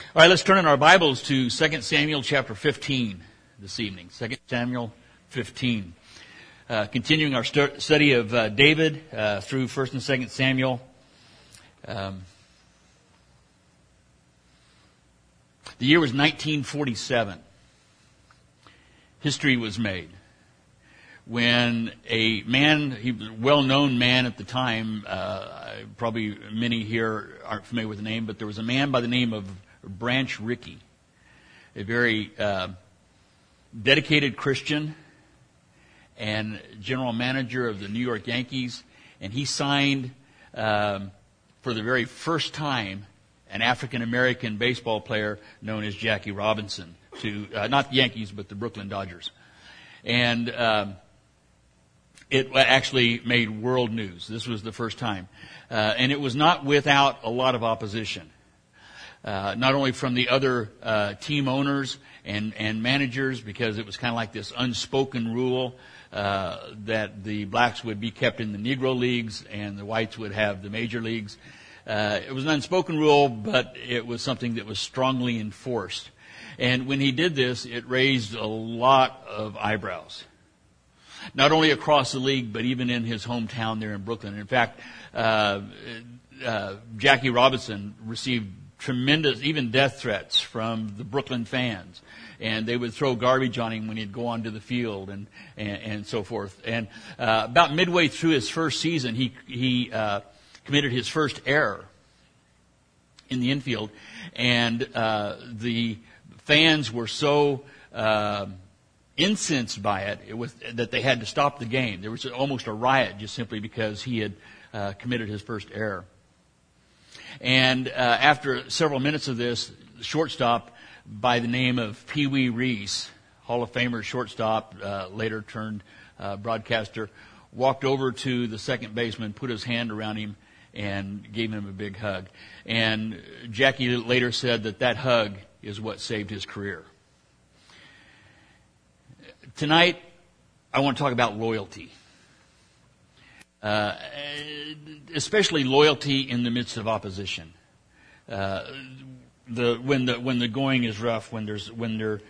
All right, let's turn in our Bibles to 2 Samuel chapter 15 this evening. 2 Samuel 15. Continuing our study of David through 1 and 2 Samuel. The year was 1947. History was made when a man, he was a well-known man at the time, probably many here aren't familiar with the name, but there was a man by the name of Branch Rickey, a very dedicated Christian and general manager of the New York Yankees, and he signed for the very first time an African-American baseball player known as Jackie Robinson to, not the Yankees, but the Brooklyn Dodgers. And it actually made world news. This was the first time. And it was not without a lot of opposition. Not only from the other team owners and managers, because it was kind of like this unspoken rule that the blacks would be kept in the Negro leagues and the whites would have the major leagues. It was an unspoken rule, but it was something that was strongly enforced. And when he did this, it raised a lot of eyebrows. Not only across the league, but even in his hometown there in Brooklyn. In fact, Jackie Robinson received tremendous, even death threats from the Brooklyn fans. And they would throw garbage on him when he'd go onto the field and so forth. And about midway through his first season, he committed his first error in the infield. And the fans were so incensed by it that they had to stop the game. There was almost a riot just simply because he had committed his first error. And after several minutes of this, the shortstop by the name of Pee Wee Reese, Hall of Famer shortstop, later turned broadcaster, walked over to the second baseman, put his hand around him, and gave him a big hug. And Jackie later said that hug is what saved his career. Tonight, I want to talk about loyalty. Especially loyalty in the midst of opposition. When the going is rough, when the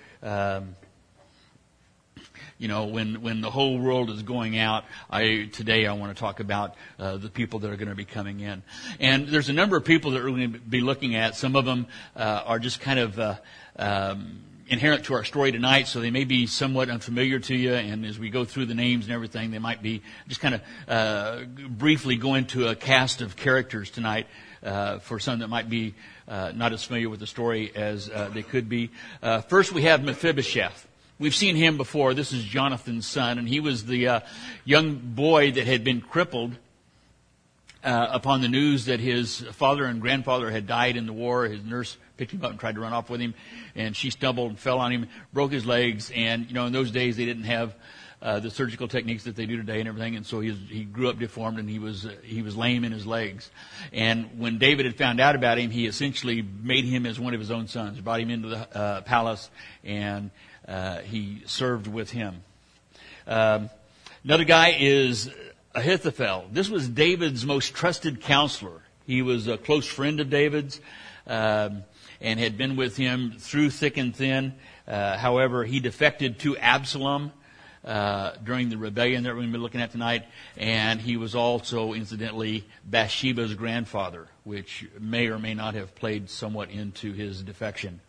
whole world is going out. Today I want to talk about the people that are going to be coming in. And there's a number of people that we're going to be looking at. Some of them are just kind of inherent to our story tonight, so they may be somewhat unfamiliar to you, and as we go through the names and everything, they might be just kind of briefly go into a cast of characters tonight for some that might be not as familiar with the story as they could be. First, we have Mephibosheth. We've seen him before. This is Jonathan's son, and he was the young boy that had been crippled upon the news that his father and grandfather had died in the war. His nurse picked him up and tried to run off with him, and she stumbled and fell on him, broke his legs, and in those days they didn't have the surgical techniques that they do today and everything, and so he grew up deformed, and he was lame in his legs. And when David had found out about him, he essentially made him as one of his own sons, brought him into the palace, and he served with him. Another guy is Ahithophel. This was David's most trusted counselor. He was a close friend of David's, and had been with him through thick and thin. However, he defected to Absalom during the rebellion that we're going to be looking at tonight, and he was also, incidentally, Bathsheba's grandfather, which may or may not have played somewhat into his defection.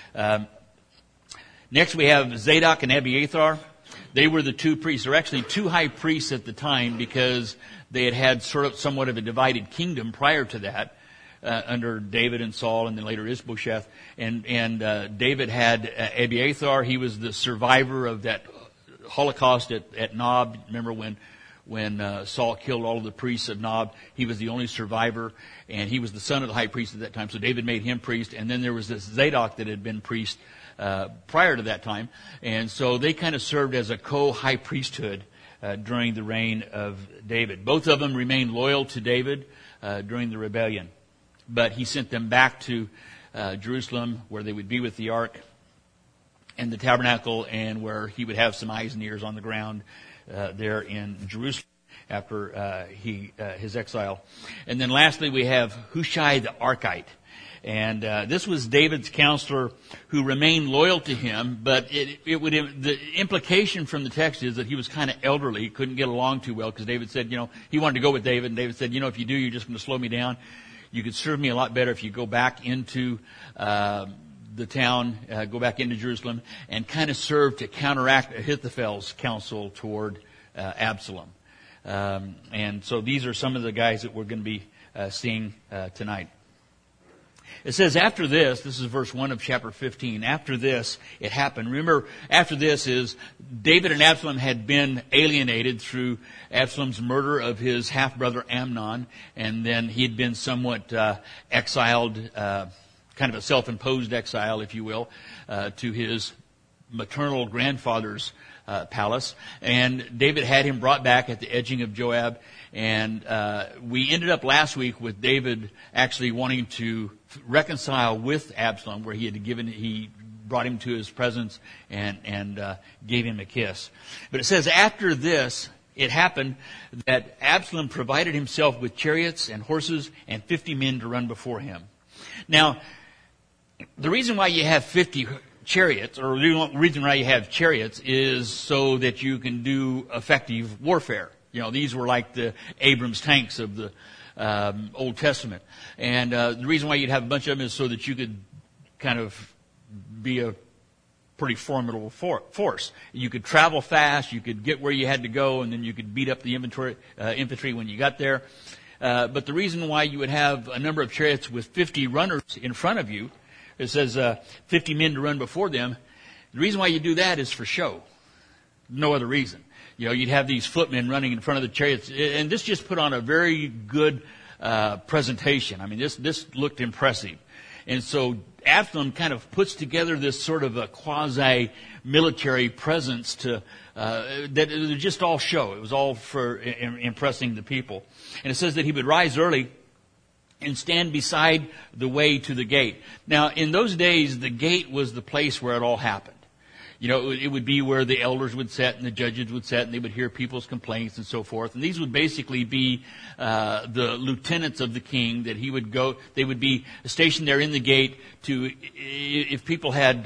Next, we have Zadok and Abiathar. They were the two priests. There were actually two high priests at the time because they had somewhat of a divided kingdom prior to that. Under David and Saul, and then later Ishbosheth. And David had Abiathar. He was the survivor of that Holocaust at Nob. Remember when Saul killed all of the priests of Nob? He was the only survivor, and he was the son of the high priest at that time. So David made him priest. And then there was this Zadok that had been priest prior to that time. And so they kind of served as a co-high priesthood during the reign of David. Both of them remained loyal to David during the rebellion. But he sent them back to Jerusalem, where they would be with the ark and the tabernacle, and where he would have some eyes and ears on the ground there in Jerusalem after his exile. And then lastly, we have Hushai the Archite. And this was David's counselor who remained loyal to him, but the implication from the text is that he was kind of elderly. He couldn't get along too well because David said, he wanted to go with David, and David said, if you do, you're just going to slow me down. You could serve me a lot better if you go back into the town, go back into Jerusalem, and kind of serve to counteract Ahithophel's counsel toward Absalom. And so these are some of the guys that we're going to be seeing tonight. It says, after this is verse 1 of chapter 15, after this it happened. Remember, after this is David and Absalom had been alienated through Absalom's murder of his half-brother Amnon, and then he had been somewhat exiled, kind of a self-imposed exile, if you will, to his maternal grandfather's palace. And David had him brought back at the edging of Joab. And we ended up last week with David actually wanting to reconcile with Absalom, where he brought him to his presence and gave him a kiss. But it says, after this, it happened that Absalom provided himself with chariots and horses and 50 men to run before him. Now, the reason why you have 50 chariots, or the reason why you have chariots, is so that you can do effective warfare. These were like the Abrams tanks of the Old Testament. And the reason why you'd have a bunch of them is so that you could kind of be a pretty formidable force. You could travel fast, you could get where you had to go, and then you could beat up the infantry when you got there. But the reason why you would have a number of chariots with 50 runners in front of you, it says 50 men to run before them, the reason why you do that is for show. No other reason. You'd have these footmen running in front of the chariots, and this just put on a very good presentation. I mean, this looked impressive. And so Absalom kind of puts together this sort of a quasi-military presence that it was just all show. It was all for impressing the people. And it says that he would rise early and stand beside the way to the gate. Now, in those days, the gate was the place where it all happened. It would be where the elders would sit and the judges would sit, and they would hear people's complaints and so forth. And these would basically be the lieutenants of the king that he would go. They would be stationed there in the gate to, if people had,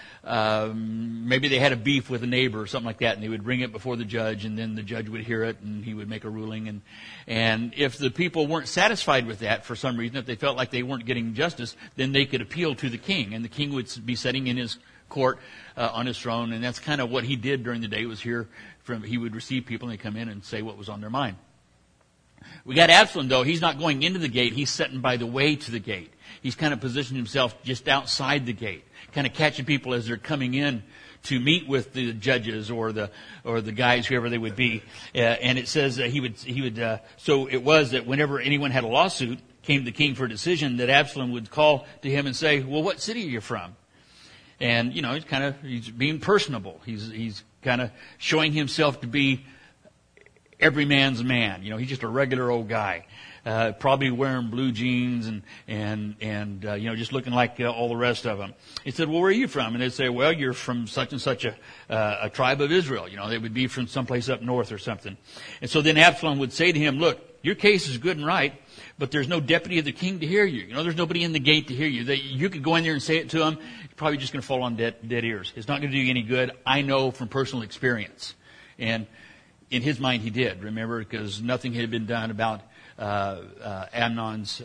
maybe they had a beef with a neighbor or something like that, and they would bring it before the judge, and then the judge would hear it, and he would make a ruling. And if the people weren't satisfied with that for some reason, if they felt like they weren't getting justice, then they could appeal to the king, and the king would be sitting in his court on his throne, and that's kind of what he did during the day. He would receive people, and they'd come in and say what was on their mind. We got Absalom, though. He's not going into the gate. He's sitting by the way to the gate. He's kind of positioned himself just outside the gate, kind of catching people as they're coming in to meet with the judges or the guys, whoever they would be. And it says that he would. So it was that whenever anyone had a lawsuit, came to the king for a decision, that Absalom would call to him and say, "Well, what city are you from?" And, he's being personable. He's kind of showing himself to be every man's man. He's just a regular old guy. Probably wearing blue jeans and just looking like all the rest of them. He said, "Well, where are you from?" And they'd say, "Well, you're from such and such a tribe of Israel." They would be from someplace up north or something. And so then Absalom would say to him, "Look, your case is good and right, but there's no deputy of the king to hear you. There's nobody in the gate to hear you. You could go in there and say it to him. You're probably just going to fall on dead ears. It's not going to do you any good. I know from personal experience." And in his mind, he did, remember, because nothing had been done about Amnon's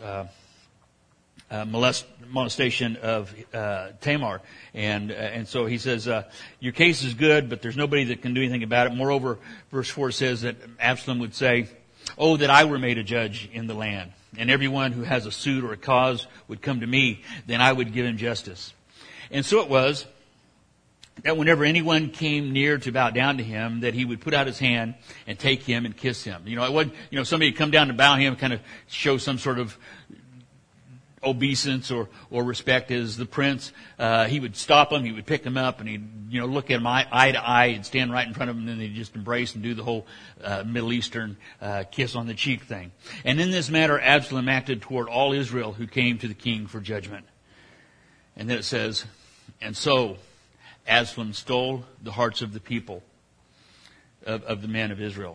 molestation of Tamar. And so he says, your case is good, but there's nobody that can do anything about it. Moreover, verse 4 says that Absalom would say, "Oh, that I were made a judge in the land, and everyone who has a suit or a cause would come to me, then I would give him justice." And so it was that whenever anyone came near to bow down to him, that he would put out his hand and take him and kiss him. It wasn't, somebody would come down to bow him, kind of show some sort of obeisance or respect as the prince. He would stop him, he would pick him up, and he'd, look at him eye to eye and stand right in front of him, and then they'd just embrace and do the whole Middle Eastern kiss on the cheek thing. And in this matter, Absalom acted toward all Israel who came to the king for judgment. And then it says, and so Absalom stole the hearts of the people, of the men of Israel.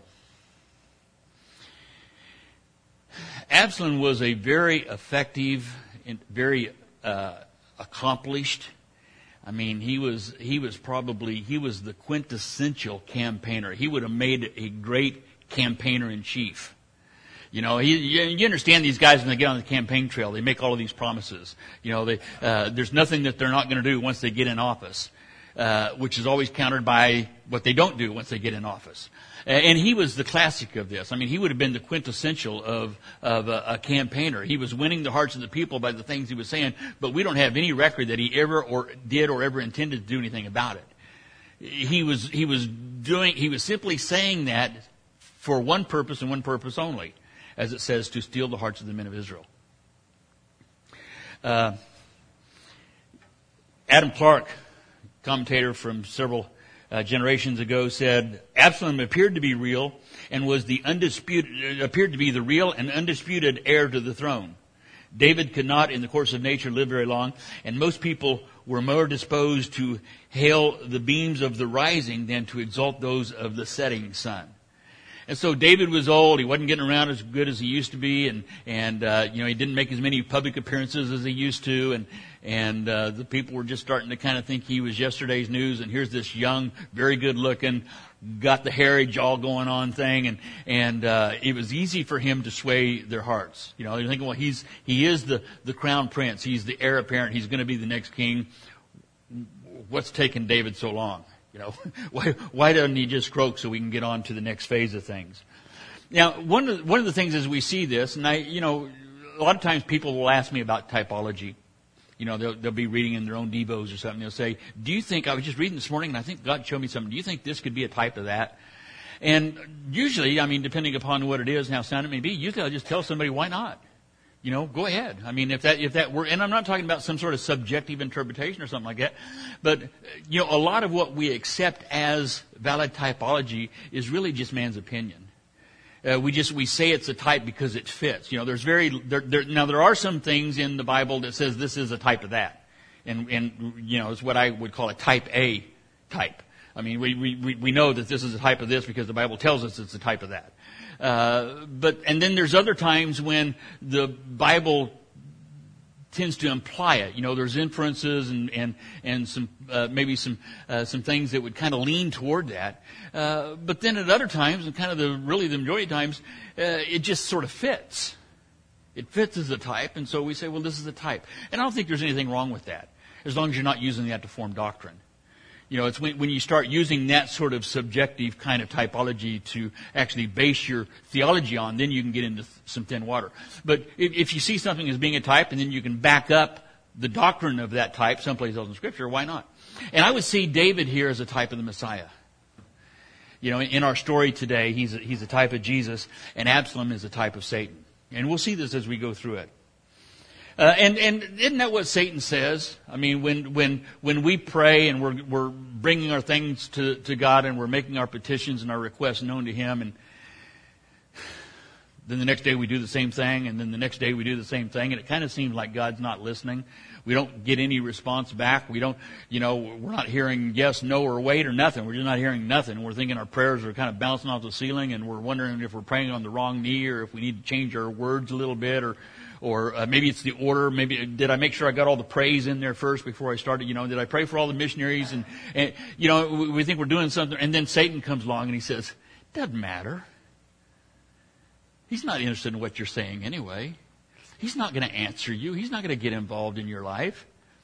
Absalom was a very effective and very accomplished. I mean, he was the quintessential campaigner. He would have made a great campaigner in chief. You know, you understand these guys when they get on the campaign trail, they make all of these promises. You know, there's nothing that they're not going to do once they get in office, which is always countered by what they don't do once they get in office. And he was the classic of this. I mean, he would have been the quintessential of a campaigner. He was winning the hearts of the people by the things he was saying, but we don't have any record that he ever did or ever intended to do anything about it. He was simply saying that for one purpose and one purpose only, as it says, to steal the hearts of the men of Israel. Adam Clark, commentator from several generations ago, said Absalom appeared to be real and was appeared to be the real and undisputed heir to the throne. David could not, in the course of nature, live very long, and most people were more disposed to hail the beams of the rising than to exalt those of the setting sun. And so David was old. He wasn't getting around as good as he used to be, and he didn't make as many public appearances as he used to, and the people were just starting to kind of think he was yesterday's news. And here's this young, very good looking, got the hairy jaw going on thing, and it was easy for him to sway their hearts. You know, they're thinking, well, he is the crown prince. He's the heir apparent. He's going to be the next king. What's taken David so long? You know, why doesn't he just croak so we can get on to the next phase of things? Now, one of the things as we see this, and a lot of times people will ask me about typology. You know, they'll be reading in their own devos or something. They'll say, do you think, I was just reading this morning and I think God showed me something. Do you think this could be a type of that? And usually, I mean, depending upon what it is and how sound it may be, usually I'll just tell somebody, why not? You know, go ahead. I mean, if that were, and I'm not talking about some sort of subjective interpretation or something like that, but, you know, a lot of what we accept as valid typology is really just man's opinion. We say it's a type because it fits. You know, now there are some things in the Bible that says this is a type of that. And you know, it's what I would call a type A type. I mean, we know that this is a type of this because the Bible tells us it's a type of that. And then there's other times when the Bible tends to imply it. You know, there's inferences and some maybe some things that would kind of lean toward that. But then at other times, and kind of the majority of times, it just sort of fits. It fits as a type, and so we say, well, this is a type. And I don't think there's anything wrong with that, as long as you're not using that to form doctrine. You know, it's when you start using that sort of subjective kind of typology to actually base your theology on, then you can get into some thin water. But if you see something as being a type and then you can back up the doctrine of that type someplace else in Scripture, why not? And I would see David here as a type of the Messiah. You know, in our story today, he's a type of Jesus, and Absalom is a type of Satan. And we'll see this as we go through it. And isn't that what Satan says? I mean, when we pray and we're bringing our things to God and we're making our petitions and our requests known to Him, and then the next day we do the same thing, and then the next day we do the same thing, and it kind of seems like God's not listening. We don't get any response back. We don't, you know, we're not hearing yes, no, or wait, or nothing. We're just not hearing nothing. We're thinking our prayers are kind of bouncing off the ceiling, and we're wondering if we're praying on the wrong knee, or if we need to change our words a little bit, or maybe it's the order. Maybe did I make sure I got all the praise in there first before I started? You know, did I pray for all the missionaries? And you know, we think we're doing something, and then Satan comes along and he says, "Doesn't matter. He's not interested in what you're saying anyway. He's not going to answer you. He's not going to get involved in your life.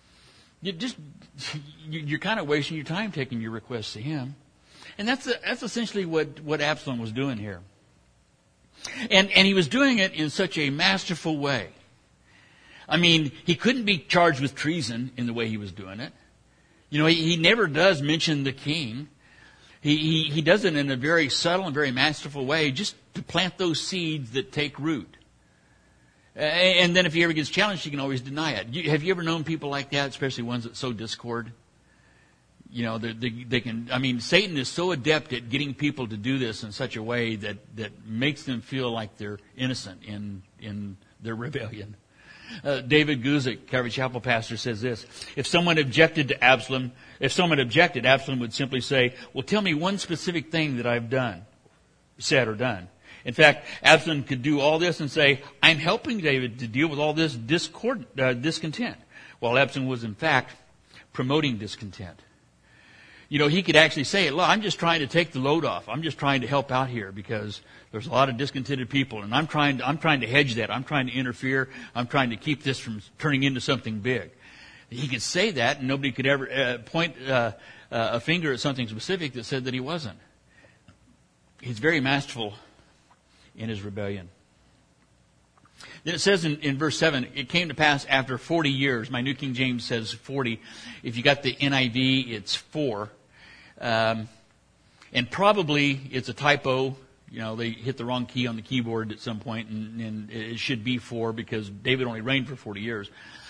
You're kind of wasting your time taking your requests to him." And that's essentially what Absalom was doing here. And he was doing it in such a masterful way. I mean, he couldn't be charged with treason in the way he was doing it. You know, he never does mention the king. He does it in a very subtle and very masterful way, just to plant those seeds that take root. And then if he ever gets challenged, he can always deny it. Have you ever known people like that, especially ones that sow discord? You know, they can, I mean, Satan is so adept at getting people to do this in such a way that makes them feel like they're innocent in their rebellion. David Guzik, Calvary Chapel pastor, says this: if someone objected, Absalom would simply say, "Well, tell me one specific thing that I've said or done." In fact, Absalom could do all this and say, "I'm helping David to deal with all this discontent. while Absalom was in fact promoting discontent. You know, he could actually say, look, I'm just trying to take the load off. I'm just trying to help out here because there's a lot of discontented people, and I'm trying to hedge that. I'm trying to interfere. I'm trying to keep this from turning into something big. He could say that, and nobody could ever point a finger at something specific that said that he wasn't. He's very masterful in his rebellion. Then it says in verse 7, it came to pass after 40 years. My New King James says 40. If you got the NIV, it's 4. And probably it's a typo. You know, they hit the wrong key on the keyboard at some point, and it should be 4 because David only reigned for 40 years.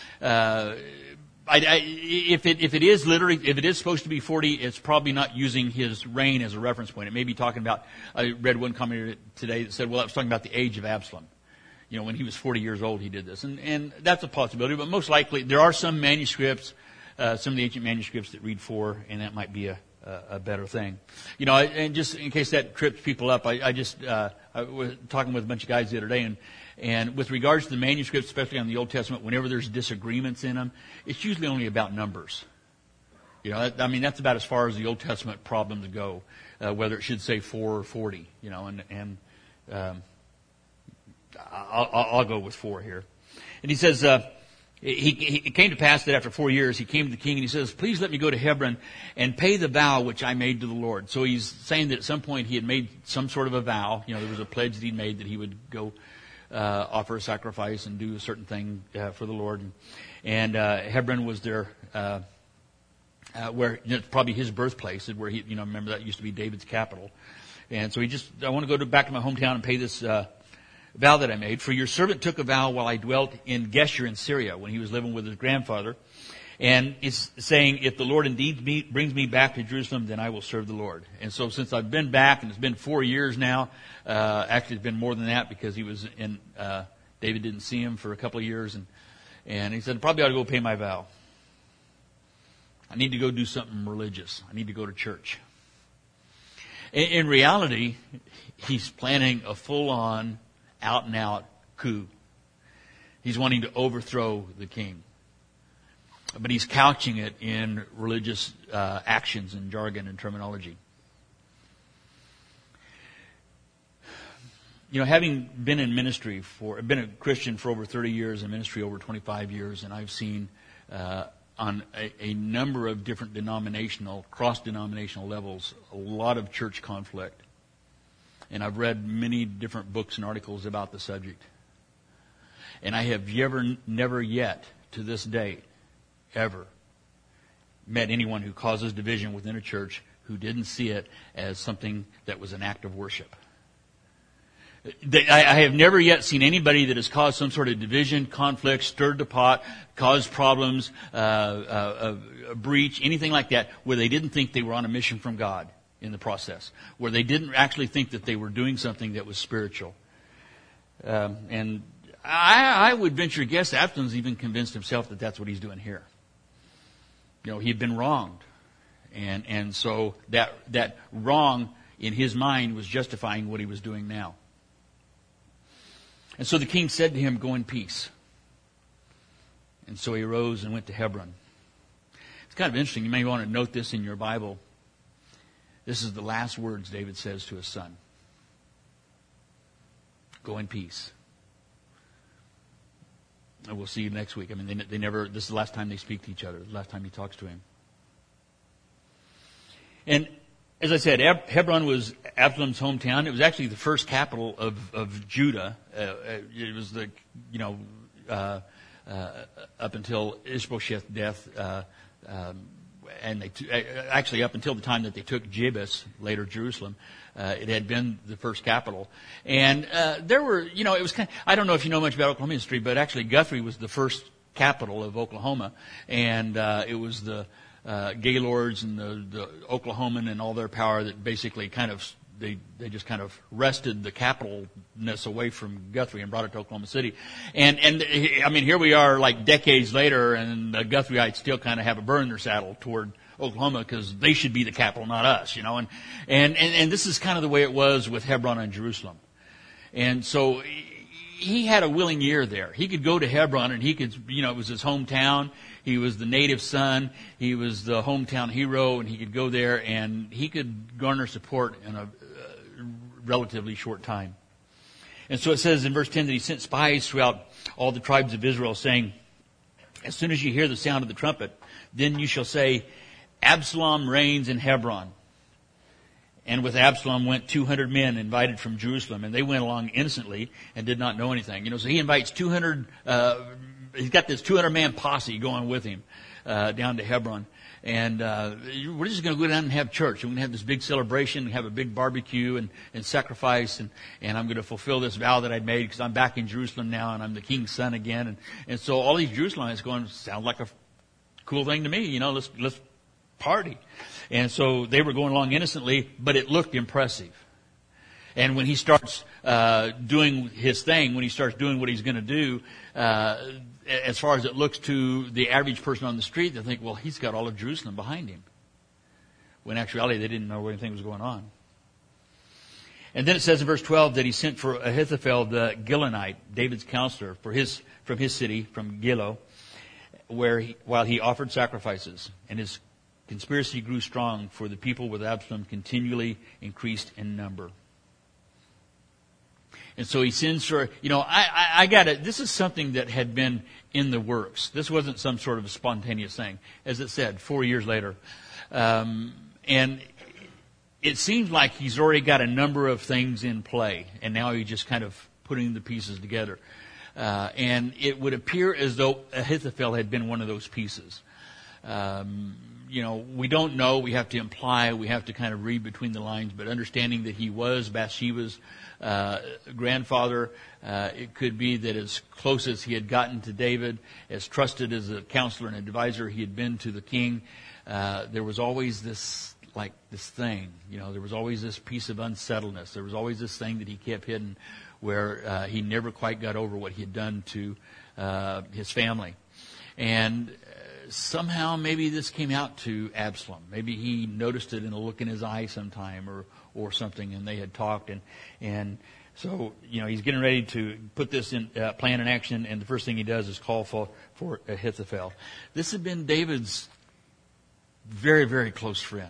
If it is literally, if it is supposed to be 40, it's probably not using his reign as a reference point. It may be talking about, I read one commentary today that said, well, that was talking about the age of Absalom. You know, when he was 40 years old, he did this. And that's a possibility, but most likely, there are some manuscripts, some of the ancient manuscripts that read 4, and that might be a better thing. You know, and just in case that trips people up, I was talking with a bunch of guys the other day, and with regards to the manuscripts, especially on the Old Testament, whenever there's disagreements in them, it's usually only about numbers. You know, I mean, that's about as far as the Old Testament problems go, whether it should say 4 or 40, you know, and I'll go with 4 here. And he says, it came to pass that after 4 years, he came to the king and he says, please let me go to Hebron and pay the vow which I made to the Lord. So he's saying that at some point he had made some sort of a vow. You know, there was a pledge that he'd made that he would go offer a sacrifice and do a certain thing for the Lord. And Hebron was there, where, you know, it's probably his birthplace, where he, you know, remember that used to be David's capital. And so I want to go back to my hometown and pay this vow that I made. For your servant took a vow while I dwelt in Geshur in Syria, when he was living with his grandfather. And it's saying, if the Lord indeed brings me back to Jerusalem, then I will serve the Lord. And so since I've been back, and it's been 4 years now, actually it's been more than that because he was in, David didn't see him for a couple of years. And he said, probably ought to go pay my vow. I need to go do something religious. I need to go to church. In reality, he's planning a full-on, out-and-out coup. He's wanting to overthrow the king. But he's couching it in religious actions and jargon and terminology. You know, having been in ministry been a Christian for over 30 years, in ministry over 25 years, and I've seen on a number of different cross-denominational levels, a lot of church conflict. And I've read many different books and articles about the subject. And I have never yet, to this date, ever met anyone who causes division within a church who didn't see it as something that was an act of worship. I have never yet seen anybody that has caused some sort of division, conflict, stirred the pot, caused problems, a breach, anything like that, where they didn't think they were on a mission from God in the process, where they didn't actually think that they were doing something that was spiritual. And I would venture to guess Absalom's even convinced himself that that's what he's doing here. You know, he'd been wronged. And so that wrong in his mind was justifying what he was doing now. And so the king said to him, go in peace. And so he arose and went to Hebron. It's kind of interesting. You may want to note this in your Bible. This is the last words David says to his son. Go in peace. And we'll see you next week. I mean, they never, this is the last time they speak to each other, the last time he talks to him. And as I said, Hebron was Absalom's hometown. It was actually the first capital of Judah. It was the, you know, up until Ishbosheth's death, and actually up until the time that they took Jebus, later Jerusalem, it had been the first capital. And there were, you know, it was kind of, I don't know if you know much about Oklahoma history, but actually Guthrie was the first capital of Oklahoma, and it was the Gaylords and the Oklahoman and all their power that basically kind of they just kind of wrested the capitalness away from Guthrie and brought it to Oklahoma City. And I mean, here we are like decades later, and the Guthrieite still kind of have a burr in their saddle toward Oklahoma because they should be the capital, not us, you know. And this is kind of the way it was with Hebron and Jerusalem. And so he had a willing ear there. He could go to Hebron and he could, you know, it was his hometown. He was the native son. He was the hometown hero, and he could go there and he could garner support in a relatively short time. And so it says in verse 10 that he sent spies throughout all the tribes of Israel, saying, as soon as you hear the sound of the trumpet, then you shall say, Absalom reigns in Hebron. And with Absalom went 200 men invited from Jerusalem, and they went along innocently and did not know anything. So he invites 200, he's got this 200-man posse going with him down to Hebron. And we're just going to go down and have church. We're going to have this big celebration, have a big barbecue and sacrifice, and I'm going to fulfill this vow that I'd made because I'm back in Jerusalem now and I'm the king's son again. And so all these Jerusalemites going, sound like a cool thing to me, let's party. And so they were going along innocently, but it looked impressive. And when he starts doing his thing, when he starts doing what he's going to do, as far as it looks to the average person on the street, they think, well, he's got all of Jerusalem behind him. When in actuality, they didn't know where anything was going on. And then it says in verse 12 that he sent for Ahithophel the Gilonite, David's counselor, from his city, from Gilo, while he offered sacrifices. And his conspiracy grew strong, for the people with Absalom continually increased in number. And so he sends for, I got it. This is something that had been in the works. This wasn't some sort of a spontaneous thing. As it said, 4 years later. And it seems like he's already got a number of things in play. And now he's just kind of putting the pieces together. And it would appear as though Ahithophel had been one of those pieces. We don't know. We have to imply. We have to kind of read between the lines. But understanding that he was Bathsheba's grandfather, it could be that as close as he had gotten to David, as trusted as a counselor and advisor he had been to the king, there was always this thing. There was always this piece of unsettledness. There was always this thing that he kept hidden where he never quite got over what he had done to his family. And somehow maybe this came out to Absalom. Maybe he noticed it in a look in his eye sometime or something, and they had talked. And so, he's getting ready to put this in plan in action, and the first thing he does is call for Ahithophel. This had been David's very, very close friend.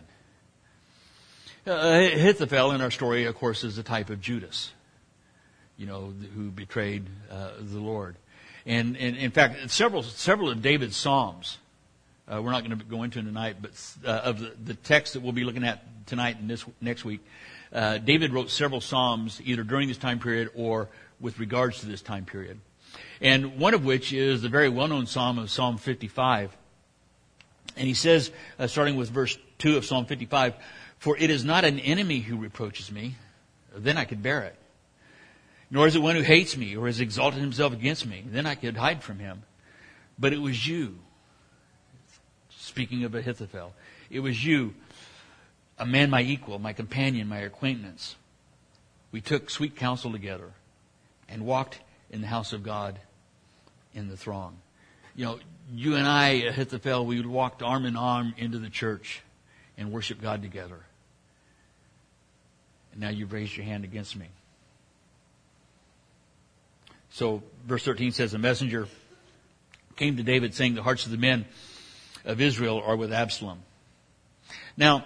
Ahithophel in our story, of course, is a type of Judas, who betrayed the Lord. And in fact, several of David's Psalms, we're not going to go into tonight, but of the text that we'll be looking at tonight and this next week, David wrote several Psalms either during this time period or with regards to this time period. And one of which is the very well-known Psalm of Psalm 55. And he says, starting with verse 2 of Psalm 55, "For it is not an enemy who reproaches me, then I could bear it. Nor is it one who hates me or has exalted himself against me, then I could hide from him. But it was you," speaking of Ahithophel, "it was you, a man my equal, my companion, my acquaintance. We took sweet counsel together and walked in the house of God in the throng." You and I, Ahithophel, we walked arm in arm into the church and worshiped God together. And now you've raised your hand against me. So verse 13 says, "A messenger came to David saying, the hearts of the men of Israel are with Absalom." Now,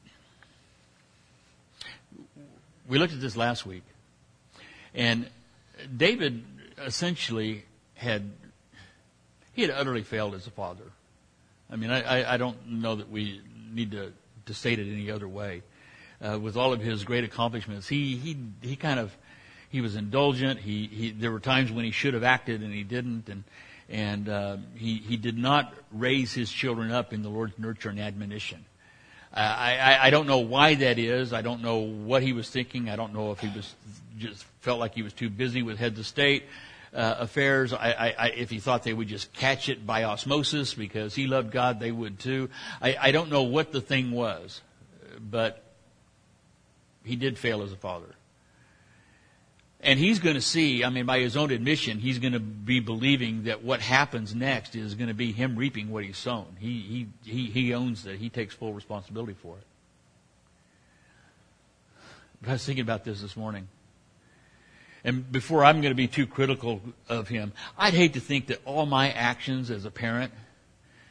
we looked at this last week. And David essentially had utterly failed as a father. I mean, I don't know that we need to state it any other way. With all of his great accomplishments, he was indulgent. There were times when he should have acted and he didn't, and he did not raise his children up in the Lord's nurture and admonition. I don't know why that is. I don't know what he was thinking. I don't know if he was just felt like he was too busy with heads of state affairs. If he thought they would just catch it by osmosis because he loved God, they would too. I don't know what the thing was, but he did fail as a father. And he's going to see, by his own admission, he's going to be believing that what happens next is going to be him reaping what he's sown. He owns that. He takes full responsibility for it. But I was thinking about this morning. And before I'm going to be too critical of him, I'd hate to think that all my actions as a parent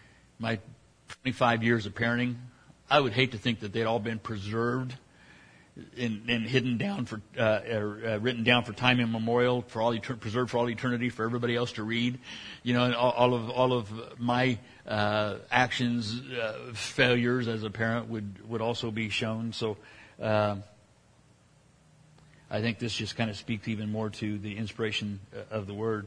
my 25 years of parenting, I would hate to think that they'd all been preserved and hidden down for, written down for time immemorial, for all preserved for all eternity, for everybody else to read. You know, and all of my actions, failures as a parent would also be shown. So, I think this just kind of speaks even more to the inspiration of the Word.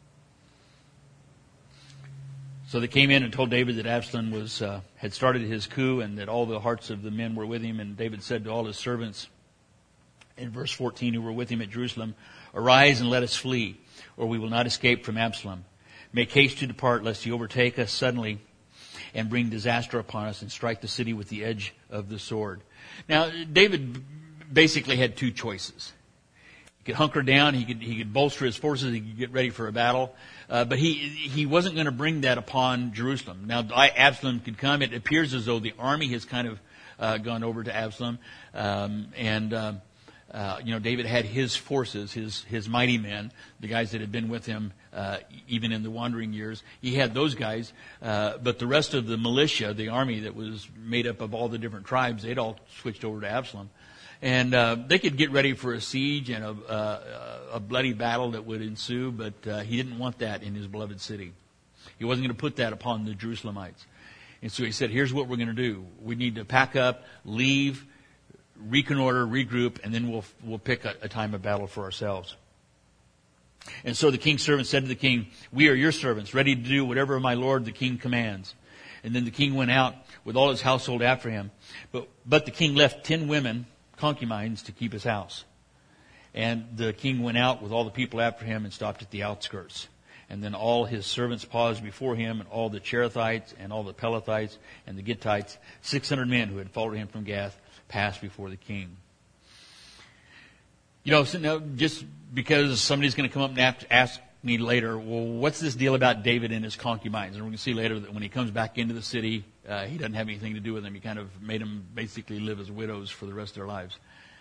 So they came in and told David that Absalom had started his coup and that all the hearts of the men were with him. And David said to all his servants in verse 14 who were with him at Jerusalem, "Arise and let us flee, or we will not escape from Absalom. Make haste to depart, lest he overtake us suddenly and bring disaster upon us and strike the city with the edge of the sword." Now, David basically had two choices. He could hunker down, he could bolster his forces, he could get ready for a battle, but he wasn't going to bring that upon Jerusalem. Now, Absalom could come. It appears as though the army has kind of gone over to Absalom, David had his forces, his mighty men, the guys that had been with him even in the wandering years. He had those guys, but the rest of the militia, the army that was made up of all the different tribes, they'd all switched over to Absalom. And they could get ready for a siege and a bloody battle that would ensue, but he didn't want that in his beloved city. He wasn't going to put that upon the Jerusalemites. And so he said, here's what we're going to do. We need to pack up, leave, reconnoiter, regroup, and then we'll pick a time of battle for ourselves. And so the king's servant said to the king, "We are your servants, ready to do whatever my lord the king commands." And then the king went out with all his household after him. But the king left 10 women, concubines, to keep his house. And the king went out with all the people after him and stopped at the outskirts. And then all his servants paused before him, and all the Cherethites and all the Pelethites and the Gittites, 600 men who had followed him from Gath, passed before the king. You know, so now, just because somebody's going to come up and ask me later, well, what's this deal about David and his concubines? And we're going to see later that when he comes back into the city, he doesn't have anything to do with them. He kind of made them basically live as widows for the rest of their lives.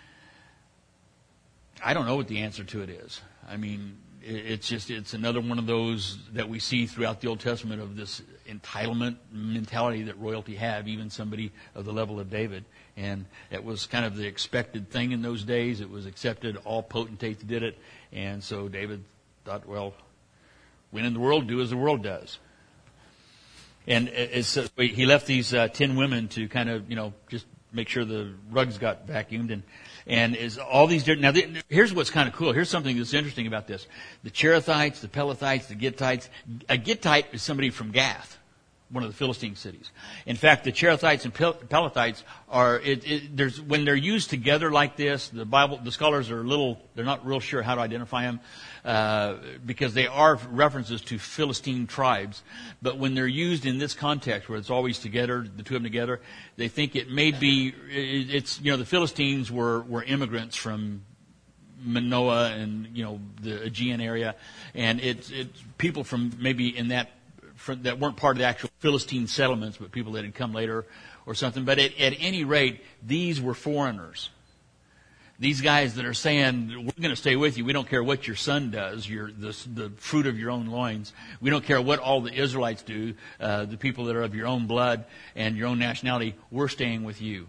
I don't know what the answer to it is. I mean, it's another one of those that we see throughout the Old Testament of this entitlement mentality that royalty have, even somebody of the level of David. And it was kind of the expected thing in those days. It was accepted. All potentates did it. And so David thought, well, when in the world, do as the world does. And he left these 10 women to kind of, just make sure the rugs got vacuumed. And is all these different. Now, here's what's kind of cool. Here's something that's interesting about this. The Cherethites, the Pelethites, the Gittites. A Gittite is somebody from Gath, one of the Philistine cities. In fact, the Cherethites and Pelethites are, when they're used together like this, the scholars are they're not real sure how to identify them, because they are references to Philistine tribes. But when they're used in this context, where it's always together, the two of them together, they think it may be, the Philistines were immigrants from Manoah and, the Aegean area. And it's people from maybe in that weren't part of the actual Philistine settlements, but people that had come later or something. But at any rate, these were foreigners. These guys that are saying, we're going to stay with you. We don't care what your son does, the fruit of your own loins. We don't care what all the Israelites do, the people that are of your own blood and your own nationality. We're staying with you.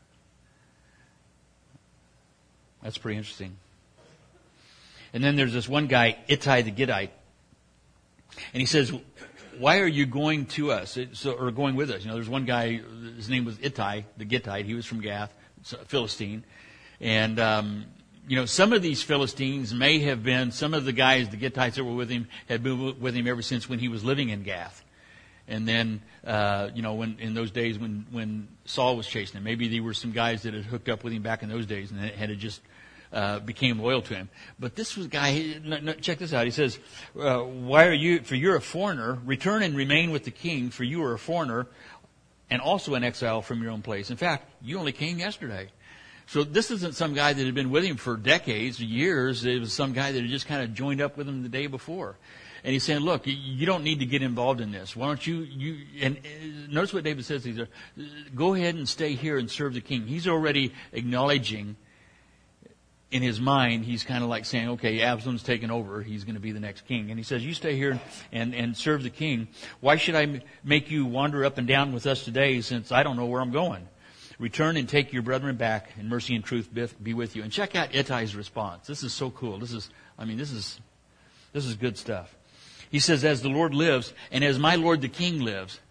That's pretty interesting. And then there's this one guy, Ittai the Gittite. And he says, why are you going to us, or going with us? There's one guy, his name was Ittai, the Gittite. He was from Gath, Philistine. And, some of these Philistines may have been, some of the guys, the Gittites that were with him, had been with him ever since when he was living in Gath. And then, when in those days when Saul was chasing him, maybe there were some guys that had hooked up with him back in those days and had just became loyal to him. But this was a guy, check this out. He says, why are you, for you're a foreigner, return and remain with the king, for you are a foreigner and also an exile from your own place. In fact, you only came yesterday. So this isn't some guy that had been with him for decades, years. It was some guy that had just kind of joined up with him the day before. And he's saying, look, you don't need to get involved in this. Why don't and notice what David says. Go ahead and stay here and serve the king. He's already acknowledging in his mind, he's kind of like saying, okay, Absalom's taken over. He's going to be the next king. And he says, you stay here and serve the king. Why should I make you wander up and down with us today, since I don't know where I'm going? Return and take your brethren back, and mercy and truth be with you. And check out Ittai's response. This is so cool. This is good stuff. He says, as the Lord lives, and as my Lord the king lives,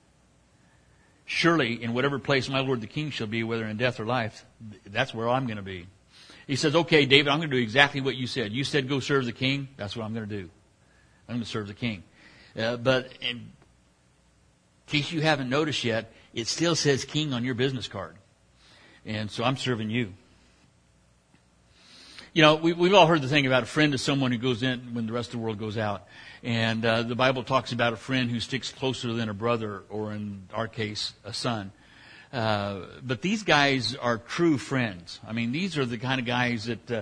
surely in whatever place my Lord the king shall be, whether in death or life, that's where I'm going to be. He says, okay, David, I'm going to do exactly what you said. You said go serve the king. That's what I'm going to do. I'm going to serve the king. But in case you haven't noticed yet, it still says king on your business card. And so I'm serving you. You know, we've all heard the thing about a friend is someone who goes in when the rest of the world goes out. And the Bible talks about a friend who sticks closer than a brother, or in our case, a son. But these guys are true friends. I mean, these are the kind of guys that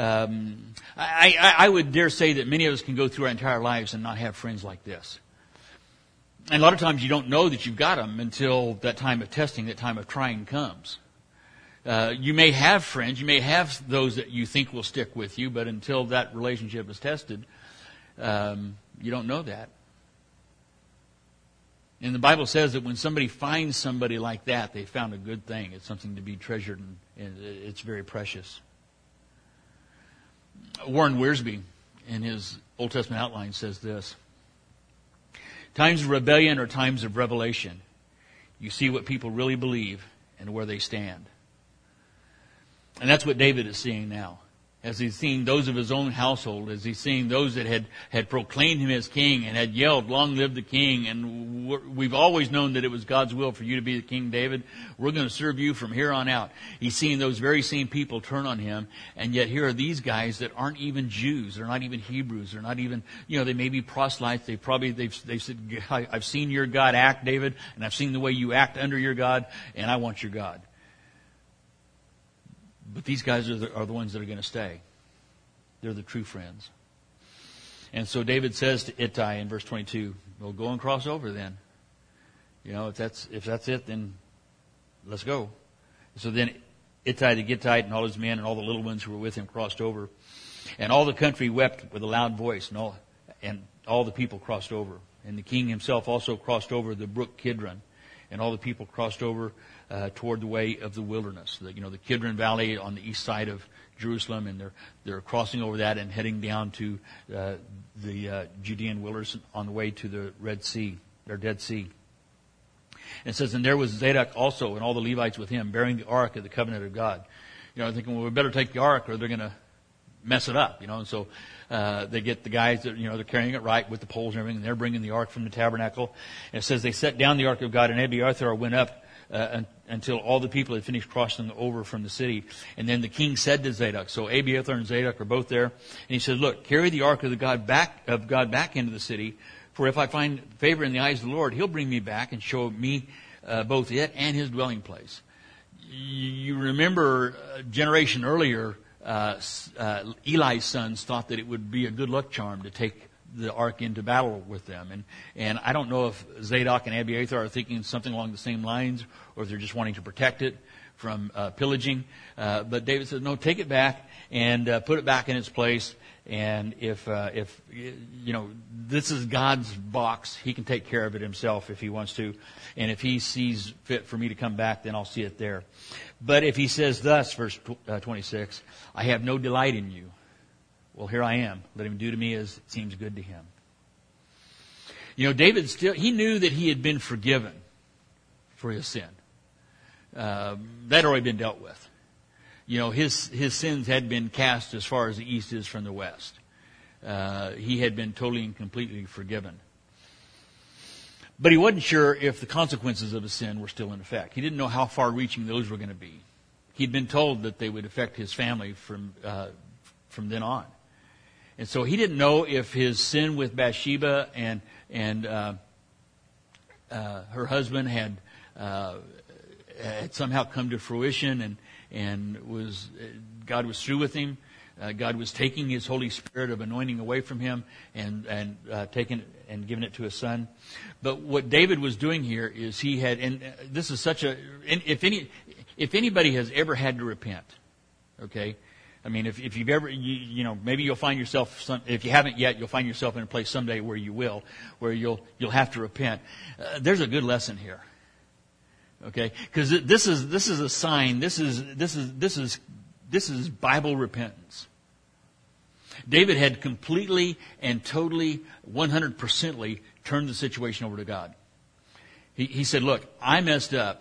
I would dare say that many of us can go through our entire lives and not have friends like this. And a lot of times you don't know that you've got them until that time of testing, that time of trying comes. You may have friends, you may have those that you think will stick with you, but until that relationship is tested, you don't know that. And the Bible says that when somebody finds somebody like that, they found a good thing. It's something to be treasured, and it's very precious. Warren Wiersbe, in his Old Testament outline, says this: times of rebellion are times of revelation. You see what people really believe and where they stand. And that's what David is seeing now. As he's seeing those of his own household, as he's seeing those that had proclaimed him as king and had yelled, long live the king, and we've always known that it was God's will for you to be the king, David. We're going to serve you from here on out. He's seeing those very same people turn on him, and yet here are these guys that aren't even Jews. They're not even Hebrews. They're not even, they may be proselytes. They've said, I've seen your God act, David, and I've seen the way you act under your God, and I want your God. But these guys are the ones that are going to stay. They're the true friends. And so David says to Ittai in verse 22, well, go and cross over then. If that's it, then let's go. So then Ittai the Gittite and all his men and all the little ones who were with him crossed over. And all the country wept with a loud voice, and all the people crossed over. And the king himself also crossed over the brook Kidron. And all the people crossed over toward the way of the wilderness. The Kidron Valley on the east side of Jerusalem, and they're crossing over that and heading down to the Judean wilderness on the way to the Red Sea, their Dead Sea. And it says, and there was Zadok also and all the Levites with him, bearing the ark of the covenant of God. Thinking, well, we better take the ark or they're going to mess it up. And so they get the guys that, they're carrying it right with the poles and everything, and they're bringing the ark from the tabernacle. And it says they set down the ark of God, and Abiathar went up until all the people had finished crossing over from the city. And then the king said to Zadok, so Abiathar and Zadok are both there, and he said, look, carry the ark of God back into the city, for if I find favor in the eyes of the Lord, he'll bring me back and show me both it and his dwelling place. You remember a generation earlier, Eli's sons thought that it would be a good luck charm to take the ark into battle with them. And I don't know if Zadok and Abiathar are thinking something along the same lines, or if they're just wanting to protect it from pillaging. But David said, no, take it back and put it back in its place. And if this is God's box, he can take care of it himself if he wants to. And if he sees fit for me to come back, then I'll see it there. But if he says thus, verse 26, I have no delight in you. Well, here I am. Let him do to me as it seems good to him. David he knew that he had been forgiven for his sin. That had already been dealt with. His sins had been cast as far as the east is from the west. He had been totally and completely forgiven. But he wasn't sure if the consequences of his sin were still in effect. He didn't know how far-reaching those were going to be. He'd been told that they would affect his family from then on. And so he didn't know if his sin with Bathsheba and her husband had somehow come to fruition, and God was through with him. God was taking his Holy Spirit of anointing away from him and taking it and giving it to his son. But what David was doing here is he had, and this is if anybody has ever had to repent, okay, I mean, if you've ever, maybe you'll find yourself, if you haven't yet, you'll find yourself in a place someday where you will, where you'll have to repent. There's a good lesson here. Okay? Because this is a sign, this is Bible repentance. David had completely and totally, 100%ly turned the situation over to God. He said, look, I messed up.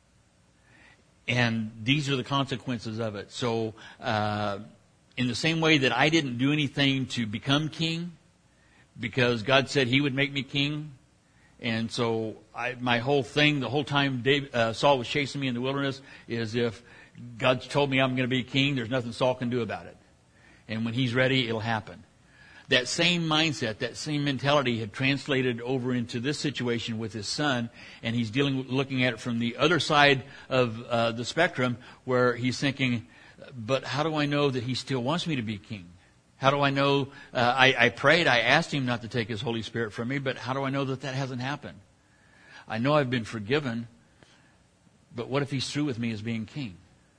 And these are the consequences of it. So, in the same way that I didn't do anything to become king, because God said He would make me king, and so my whole thing, the whole time Saul was chasing me in the wilderness, is if God's told me I'm going to be king, there's nothing Saul can do about it. And when he's ready, it'll happen. That same mindset, that same mentality had translated over into this situation with his son, and he's looking at it from the other side of the spectrum, where he's thinking, but how do I know that he still wants me to be king? How do I know, I prayed, I asked him not to take his Holy Spirit from me, but how do I know that hasn't happened? I know I've been forgiven, but what if he's through with me as being king?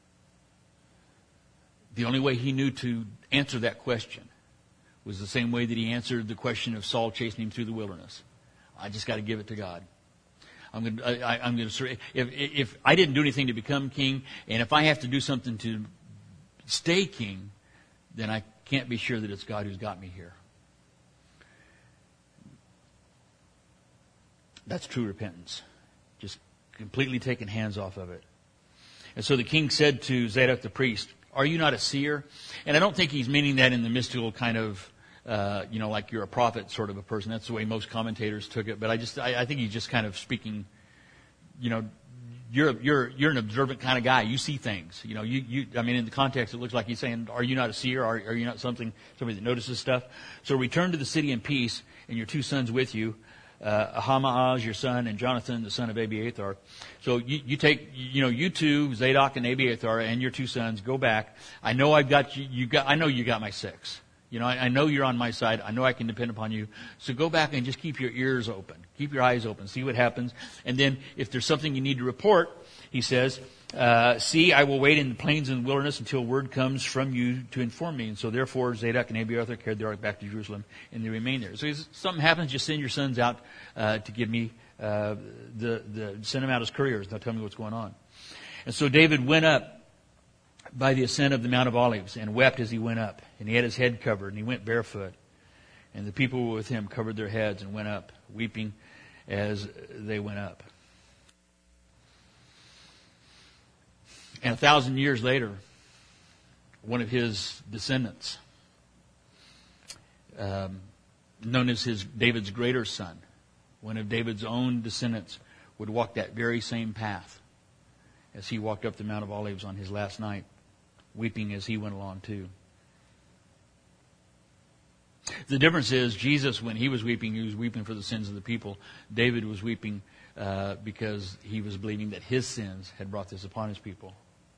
The only way he knew to answer that question was the same way that he answered the question of Saul chasing him through the wilderness. I just got to give it to God. I'm going to. If I didn't do anything to become king, and if I have to do something to stay king, then I can't be sure that it's God who's got me here. That's true repentance. Just completely taking hands off of it. And so the king said to Zadok the priest, "Are you not a seer?" And I don't think he's meaning that in the mystical kind of, like you're a prophet sort of a person. That's the way most commentators took it. But I think he's just kind of speaking, you're an observant kind of guy. You see things. In the context, it looks like he's saying, "Are you not a seer? Are you not somebody that notices stuff? So return to the city in peace, and your 2 sons with you, Ahimaaz, your son, and Jonathan, the son of Abiathar." So you take, you two, Zadok and Abiathar, and your 2 sons, go back. I know I've got you. I know you got my 6. I know you're on my side. I know I can depend upon you. So go back and just keep your ears open. Keep your eyes open. See what happens. And then if there's something you need to report, he says, "See, I will wait in the plains and wilderness until word comes from you to inform me." And so therefore Zadok and Abiathar carried the ark back to Jerusalem, and they remained there. So if something happens, just send your sons out to give me send them out as couriers. They'll tell me what's going on. And so David went up by the ascent of the Mount of Olives and wept as he went up. And he had his head covered, and he went barefoot. And the people who were with him covered their heads and went up, weeping as they went up. And 1,000 years later, one of his descendants, known as David's greater son, one of David's own descendants, would walk that very same path as he walked up the Mount of Olives on his last night, weeping as he went along too. The difference is, Jesus, when he was weeping for the sins of the people. David was weeping because he was believing that his sins had brought this upon his people.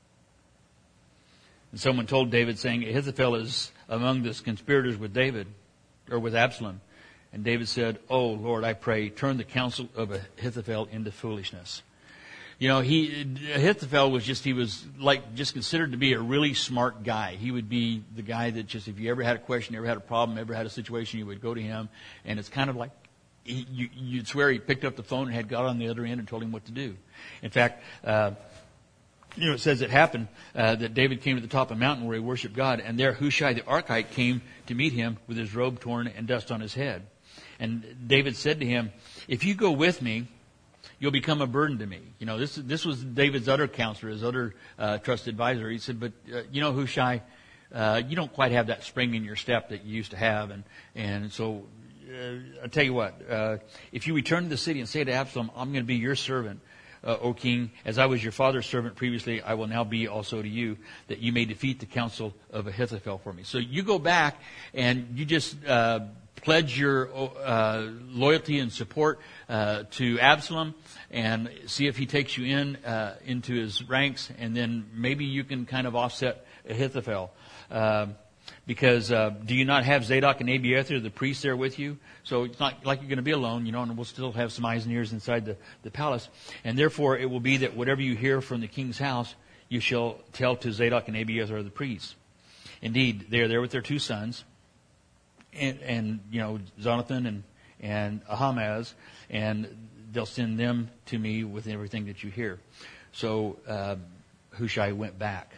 And someone told David, saying, "Ahithophel is among the conspirators with David, or with Absalom." And David said, "Oh, Lord, I pray, turn the counsel of Ahithophel into foolishness." Ahithophel was just considered to be a really smart guy. He would be the guy that just, if you ever had a question, ever had a problem, ever had a situation, you would go to him. And it's kind of like, you'd swear he picked up the phone and had God on the other end and told him what to do. In fact, it says it happened that David came to the top of a mountain where he worshiped God, and there Hushai the Archite came to meet him with his robe torn and dust on his head. And David said to him, "If you go with me, you'll become a burden to me." This was David's other counselor, his other trusted advisor. He said, "But Hushai, you don't quite have that spring in your step that you used to have, and so I'll tell you what. If you return to the city and say to Absalom, 'I'm going to be your servant, O king, as I was your father's servant previously, I will now be also to you, that you may defeat the counsel of Ahithophel for me.'" So you go back and you just pledge your loyalty and support to Absalom, and see if he takes you into his ranks, and then maybe you can kind of offset Ahithophel. Because do you not have Zadok and Abiathar, the priests, there with you? So it's not like you're going to be alone, and we'll still have some eyes and ears inside the palace. And therefore it will be that whatever you hear from the king's house, you shall tell to Zadok and Abiathar, the priests. Indeed, they are there with their 2 sons, and Jonathan and Ahimaaz, and they'll send them to me with everything that you hear. So Hushai went back.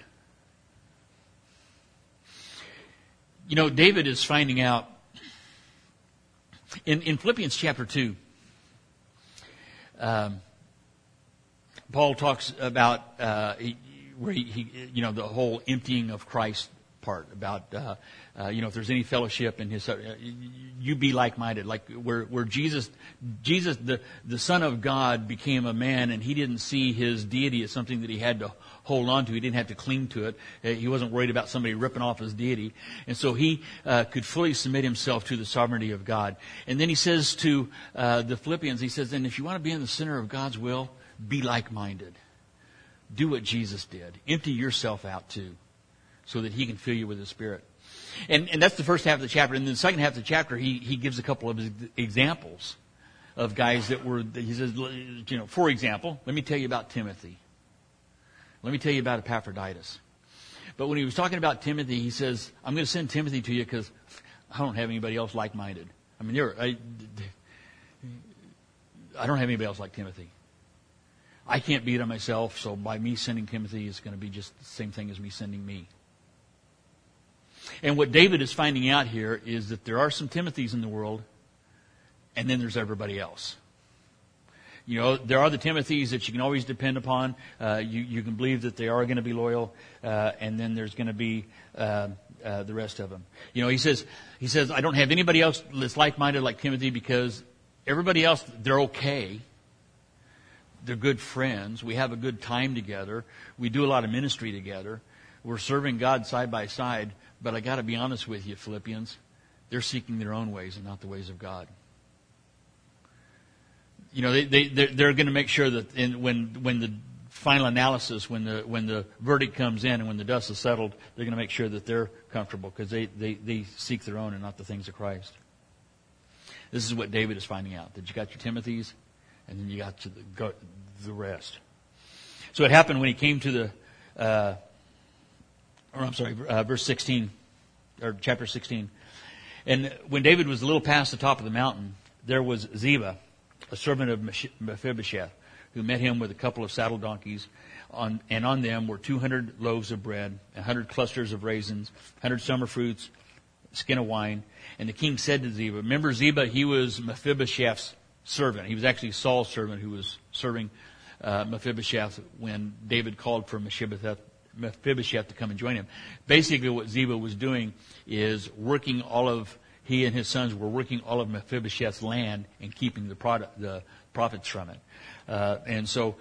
David is finding out in Philippians chapter 2. Paul talks about where he the whole emptying of Christ part about if there's any fellowship in his, you be like-minded, like where Jesus the Son of God became a man, and he didn't see his deity as something that he had to hold on to. He didn't have to cling to it. He wasn't worried about somebody ripping off his deity, and so he could fully submit himself to the sovereignty of God. And then he says to the Philippians, he says, and if you want to be in the center of God's will, be like-minded. Do what Jesus did. Empty yourself out too, so that he can fill you with his Spirit. And that's the first half of the chapter. And then the second half of the chapter, he gives a couple of examples of guys that were, he says, for example, let me tell you about Timothy. Let me tell you about Epaphroditus. But when he was talking about Timothy, he says, I'm going to send Timothy to you because I don't have anybody else like-minded. I mean, I don't have anybody else like Timothy. I can't beat it myself, so by me sending Timothy, it's going to be just the same thing as me sending me. And what David is finding out here is that there are some Timothys in the world, and then there's everybody else. There are the Timothys that you can always depend upon. You can believe that they are going to be loyal, and then there's going to be the rest of them. He says, I don't have anybody else that's like-minded like Timothy, because everybody else, they're okay. They're good friends. We have a good time together. We do a lot of ministry together. We're serving God side by side. But I got to be honest with you, Philippians, they're seeking their own ways and not the ways of God. They're going to make sure that when the final analysis, when the verdict comes in and when the dust is settled, they're going to make sure that they're comfortable, because they seek their own and not the things of Christ. This is what David is finding out, that you got your Timothys, and then you got the rest. So it happened when he came to verse 16, or chapter 16. And when David was a little past the top of the mountain, there was Ziba, a servant of Mephibosheth, who met him with a couple of saddle donkeys, and on them were 200 loaves of bread, 100 clusters of raisins, 100 summer fruits, a skin of wine. And the king said to Ziba, remember Ziba, he was Mephibosheth's servant. He was actually Saul's servant who was serving Mephibosheth when David called for Mephibosheth to come and join him. Basically what Ziba was doing is he and his sons were working all of Mephibosheth's land and keeping the profits from it. And so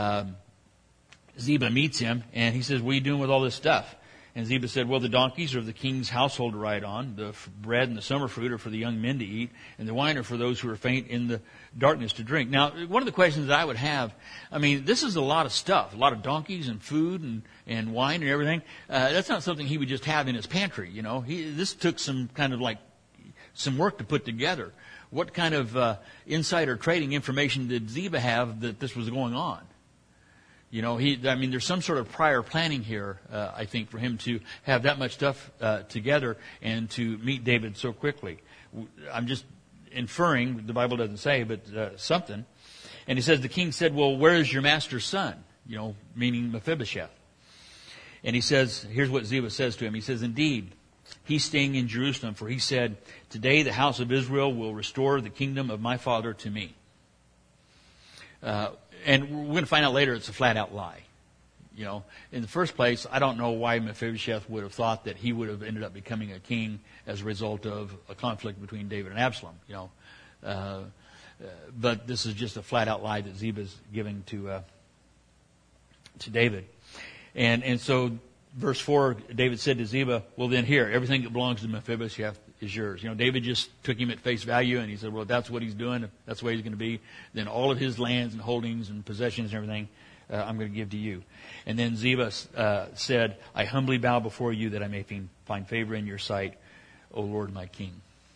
Ziba meets him, and he says, what are you doing with all this stuff? And Ziba said, well, the donkeys are of the king's household to ride on. The bread and the summer fruit are for the young men to eat. And the wine are for those who are faint in the darkness to drink. Now, one of the questions that I would have, this is a lot of stuff. A lot of donkeys and food and wine and everything. That's not something he would just have in his pantry, This took some kind of some work to put together. What kind of insider trading information did Ziba have that this was going on? There's some sort of prior planning here, I think, for him to have that much stuff together and to meet David so quickly. I'm just inferring, the Bible doesn't say, but something. And he says, the king said, well, where is your master's son? Meaning Mephibosheth. And he says, here's what Ziba says to him. He says, indeed, he's staying in Jerusalem, for he said, today the house of Israel will restore the kingdom of my father to me. And we're going to find out later it's a flat-out lie. In the first place, I don't know why Mephibosheth would have thought that he would have ended up becoming a king as a result of a conflict between David and Absalom. But this is just a flat-out lie that Ziba's giving to David. And so, verse 4, David said to Ziba, well then here, everything that belongs to Mephibosheth is yours. David just took him at face value, and he said, well, if that's what he's doing, if that's the way he's going to be, then all of his lands and holdings and possessions and everything, I'm going to give to you. And then Ziba said, I humbly bow before you that I may find favor in your sight, O Lord my King.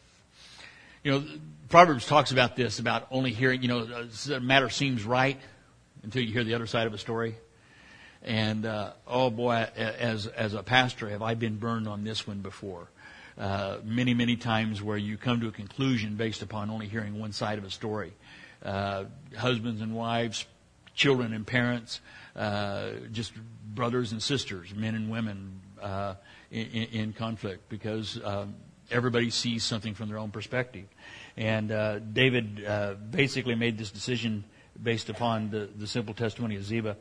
Proverbs talks about this, about only hearing, a matter seems right until you hear the other side of a story. And oh boy, as a pastor, have I been burned on this one before. Many, many times where you come to a conclusion based upon only hearing one side of a story. Husbands and wives, children and parents, just brothers and sisters, men and women in conflict, because everybody sees something from their own perspective. And David basically made this decision based upon the simple testimony of Ziba.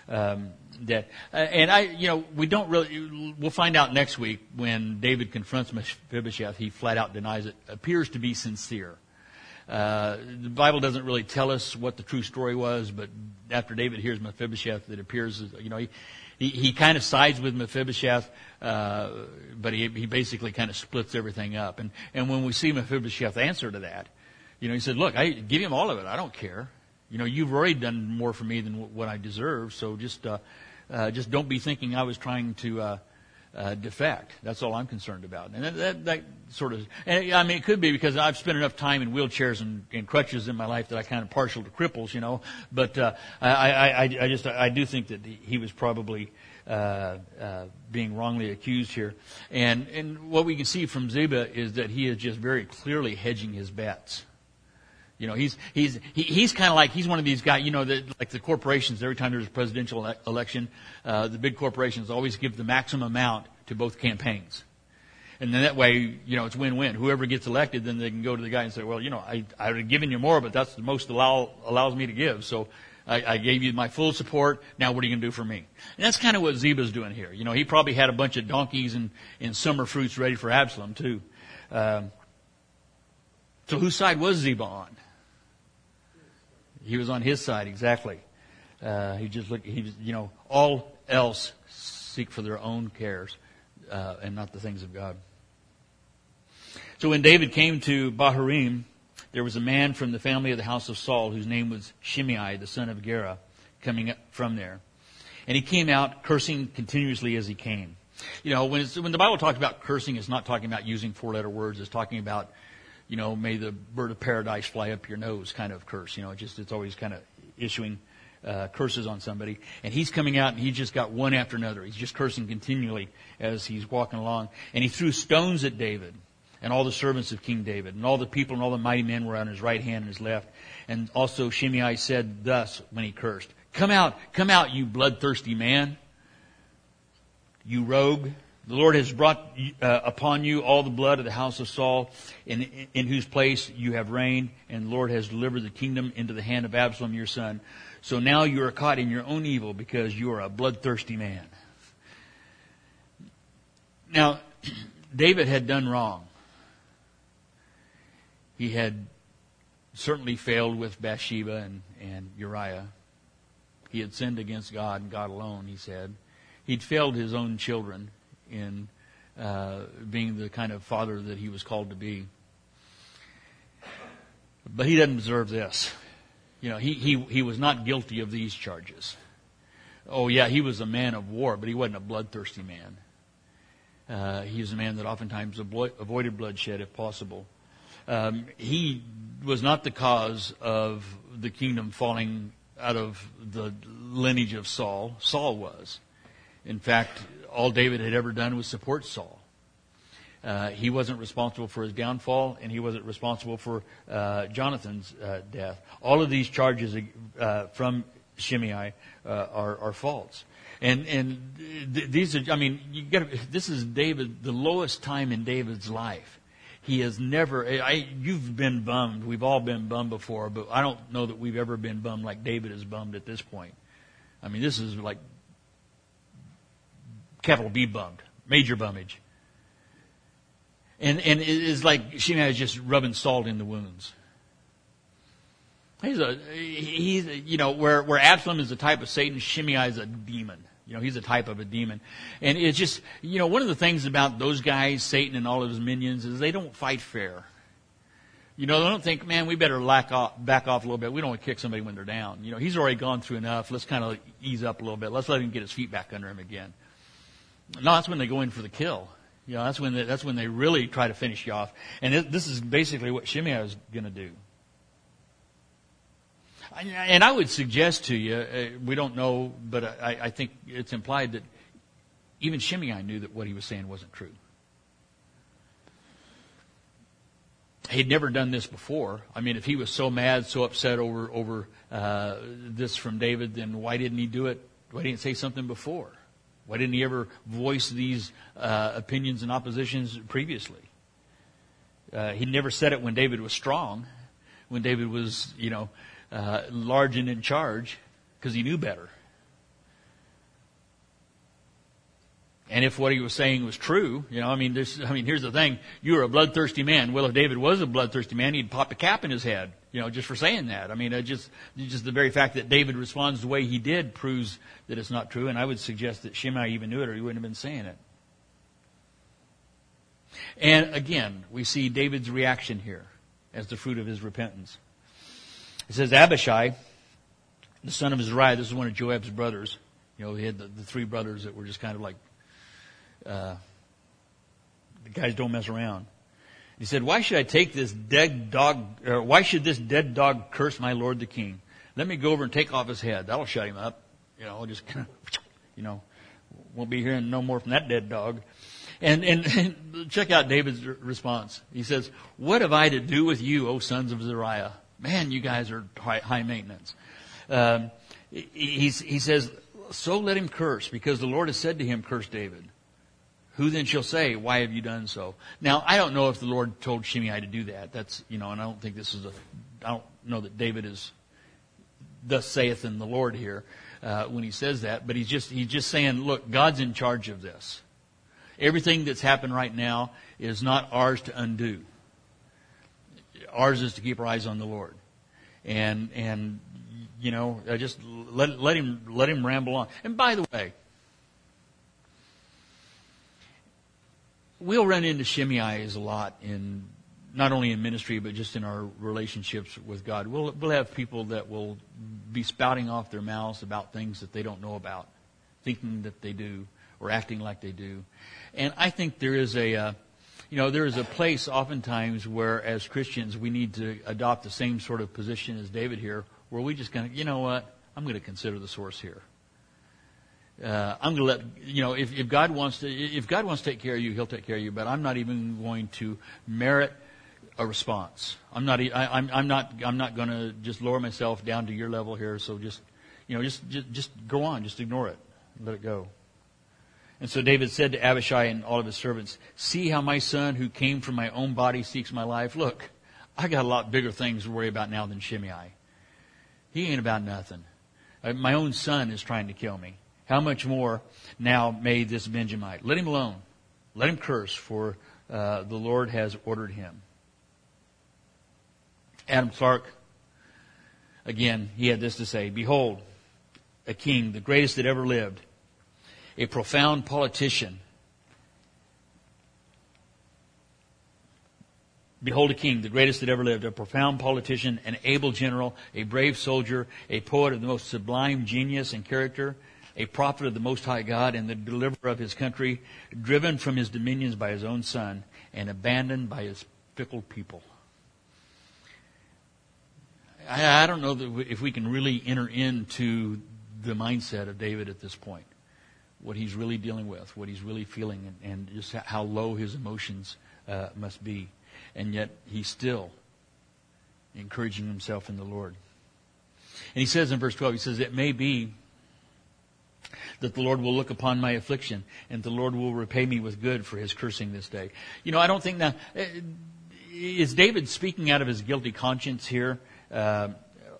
We don't really. We'll find out next week when David confronts Mephibosheth. He flat out denies it. Appears to be sincere. The Bible doesn't really tell us what the true story was, but after David hears Mephibosheth, it appears, he kind of sides with Mephibosheth, but he basically kind of splits everything up. And when we see Mephibosheth's answer to that, he said, "Look, I give him all of it. I don't care. You've already done more for me than what I deserve. So just don't be thinking I was trying to defect. That's all I'm concerned about." And that sort of, and I mean, it could be because I've spent enough time in wheelchairs and crutches in my life that I'm kind of partial to cripples, But I do think that he was probably being wrongly accused here. And what we can see from Ziba is that he is just very clearly hedging his bets. He's kind of like, he's one of these guys, that like the corporations, every time there's a presidential election, the big corporations always give the maximum amount to both campaigns. And then that way, it's win-win. Whoever gets elected, then they can go to the guy and say, "Well, I would have given you more, but that's the most allows me to give. So I gave you my full support. Now what are you going to do for me?" And that's kind of what Ziba's doing here. He probably had a bunch of donkeys and summer fruits ready for Absalom too. So whose side was Ziba on? He was on his side, exactly. All else seek for their own cares, and not the things of God. So when David came to Bahurim, there was a man from the family of the house of Saul whose name was Shimei, the son of Gera, coming up from there. And he came out cursing continuously as he came. When the Bible talks about cursing, it's not talking about using four-letter words. It's talking about, may the bird of paradise fly up your nose kind of curse. It's always kind of issuing curses on somebody. And he's coming out and he just got one after another. He's just cursing continually as he's walking along. And he threw stones at David and all the servants of King David. And all the people and all the mighty men were on his right hand and his left. And also Shimei said thus when he cursed, come out, you bloodthirsty man, you rogue. The Lord has brought upon you all the blood of the house of Saul, in whose place you have reigned, and the Lord has delivered the kingdom into the hand of Absalom your son. So now you are caught in your own evil because you are a bloodthirsty man. Now, David had done wrong. He had certainly failed with Bathsheba and Uriah. He had sinned against God and God alone, he said. He'd failed his own children in being the kind of father that he was called to be. But he doesn't deserve this. He was not guilty of these charges. Oh yeah, he was a man of war, but he wasn't a bloodthirsty man. He was a man that oftentimes avoided bloodshed if possible. He was not the cause of the kingdom falling out of the lineage of Saul. Saul was. In fact, all David had ever done was support Saul. He wasn't responsible for his downfall, and he wasn't responsible for Jonathan's death. All of these charges from Shimei are false. And these are, this is David, the lowest time in David's life. He has never, you've been bummed. We've all been bummed before, but I don't know that we've ever been bummed like David is bummed at this point. This is like capital B bummed, major bummage. And it is like Shimei is just rubbing salt in the wounds. He's where Absalom is the type of Satan, Shimei is a demon. He's a type of a demon. And it's just, one of the things about those guys, Satan and all of his minions, is they don't fight fair. They don't think, man, we better back off a little bit. We don't want to kick somebody when they're down. He's already gone through enough. Let's kind of ease up a little bit. Let's let him get his feet back under him again. No, that's when they go in for the kill. That's when they really try to finish you off. And this is basically what Shimei is going to do. And I would suggest to you, we don't know, but I think it's implied that even Shimei knew that what he was saying wasn't true. He'd never done this before. I mean, if he was so mad, so upset over this from David, then why didn't he do it? Why didn't he say something before? Why didn't he ever voice these opinions and oppositions previously? He never said it when David was strong, when David was, large and in charge, because he knew better. And if what he was saying was true, here's the thing: you were a bloodthirsty man. Well, if David was a bloodthirsty man, he'd pop a cap in his head, just for saying that. I mean, just the very fact that David responds the way he did proves that it's not true. And I would suggest that Shimei even knew it, or he wouldn't have been saying it. And again, we see David's reaction here as the fruit of his repentance. It says, Abishai, the son of Zeruiah, this is one of Joab's brothers. He had the three brothers that were just kind of like, the guys don't mess around. He said, why should this dead dog curse my lord the king? Let me go over and take off his head. That'll shut him up. Just kind of, won't be hearing no more from that dead dog. And check out David's response. He says, what have I to do with you, O sons of Zeruiah? Man, you guys are high maintenance. He says, so let him curse, because the Lord has said to him, curse David. Who then shall say, why have you done so? Now, I don't know if the Lord told Shimei to do that. That's, and I don't think I don't know that David is, thus saith in the Lord here, when he says that. But he's just saying, look, God's in charge of this. Everything that's happened right now is not ours to undo. Ours is to keep our eyes on the Lord. And just let him ramble on. And by the way, we'll run into Shimei's a lot in not only in ministry but just in our relationships with God. We'll have people that will be spouting off their mouths about things that they don't know about, thinking that they do or acting like they do. And I think there is a place oftentimes where as Christians we need to adopt the same sort of position as David here, where we just kind of, I'm going to consider the source here. I'm going to let, if God wants to take care of you, He'll take care of you. But I'm not even going to merit a response. I'm not going to just lower myself down to your level here. So just go on, just ignore it, let it go. And so David said to Abishai and all of his servants, see how my son who came from my own body seeks my life. Look, I got a lot bigger things to worry about now than Shimei. He ain't about nothing. My own son is trying to kill me. How much more now may this Benjamite? Let him alone. Let him curse, for the Lord has ordered him. Adam Clark, again, he had this to say, behold, a king, the greatest that ever lived, a profound politician. Behold a king, the greatest that ever lived, a profound politician, an able general, a brave soldier, a poet of the most sublime genius and character, a prophet of the Most High God and the deliverer of his country, driven from his dominions by his own son and abandoned by his fickle people. I don't know that if we can really enter into the mindset of David at this point, what he's really dealing with, what he's really feeling, and just how low his emotions must be. And yet he's still encouraging himself in the Lord. And he says in verse 12, he says, it may be that the Lord will look upon my affliction, and the Lord will repay me with good for his cursing this day. I don't think now, is David speaking out of his guilty conscience here? I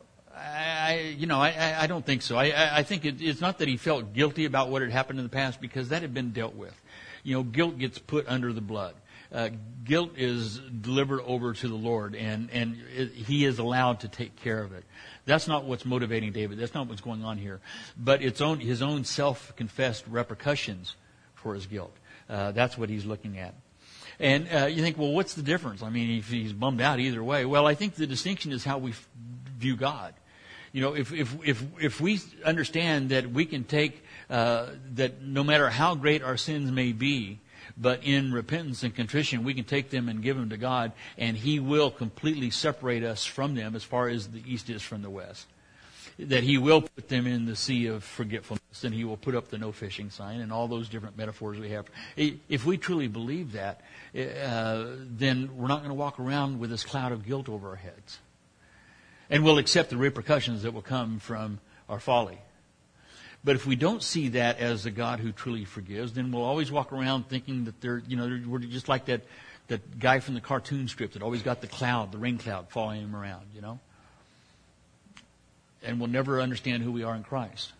don't think so. I think it's not that he felt guilty about what had happened in the past, because that had been dealt with. Guilt gets put under the blood. Guilt is delivered over to the Lord, and He is allowed to take care of it. That's not what's motivating David. That's not what's going on here. But his own self-confessed repercussions for his guilt. That's what he's looking at. And you think, well, what's the difference? I mean, if he's bummed out either way. Well, I think the distinction is how we view God. If we understand that we can take that no matter how great our sins may be, but in repentance and contrition, we can take them and give them to God, and He will completely separate us from them as far as the east is from the west. that he will put them in the sea of forgetfulness, and he will put up the no fishing sign, and all those different metaphors we have. If we truly believe that, then we're not going to walk around with this cloud of guilt over our heads. And we'll accept the repercussions that will come from our folly. But if we don't see that as a God who truly forgives, then we'll always walk around thinking that we're just like that guy from the cartoon strip that always got the rain cloud following him around, And we'll never understand who we are in Christ.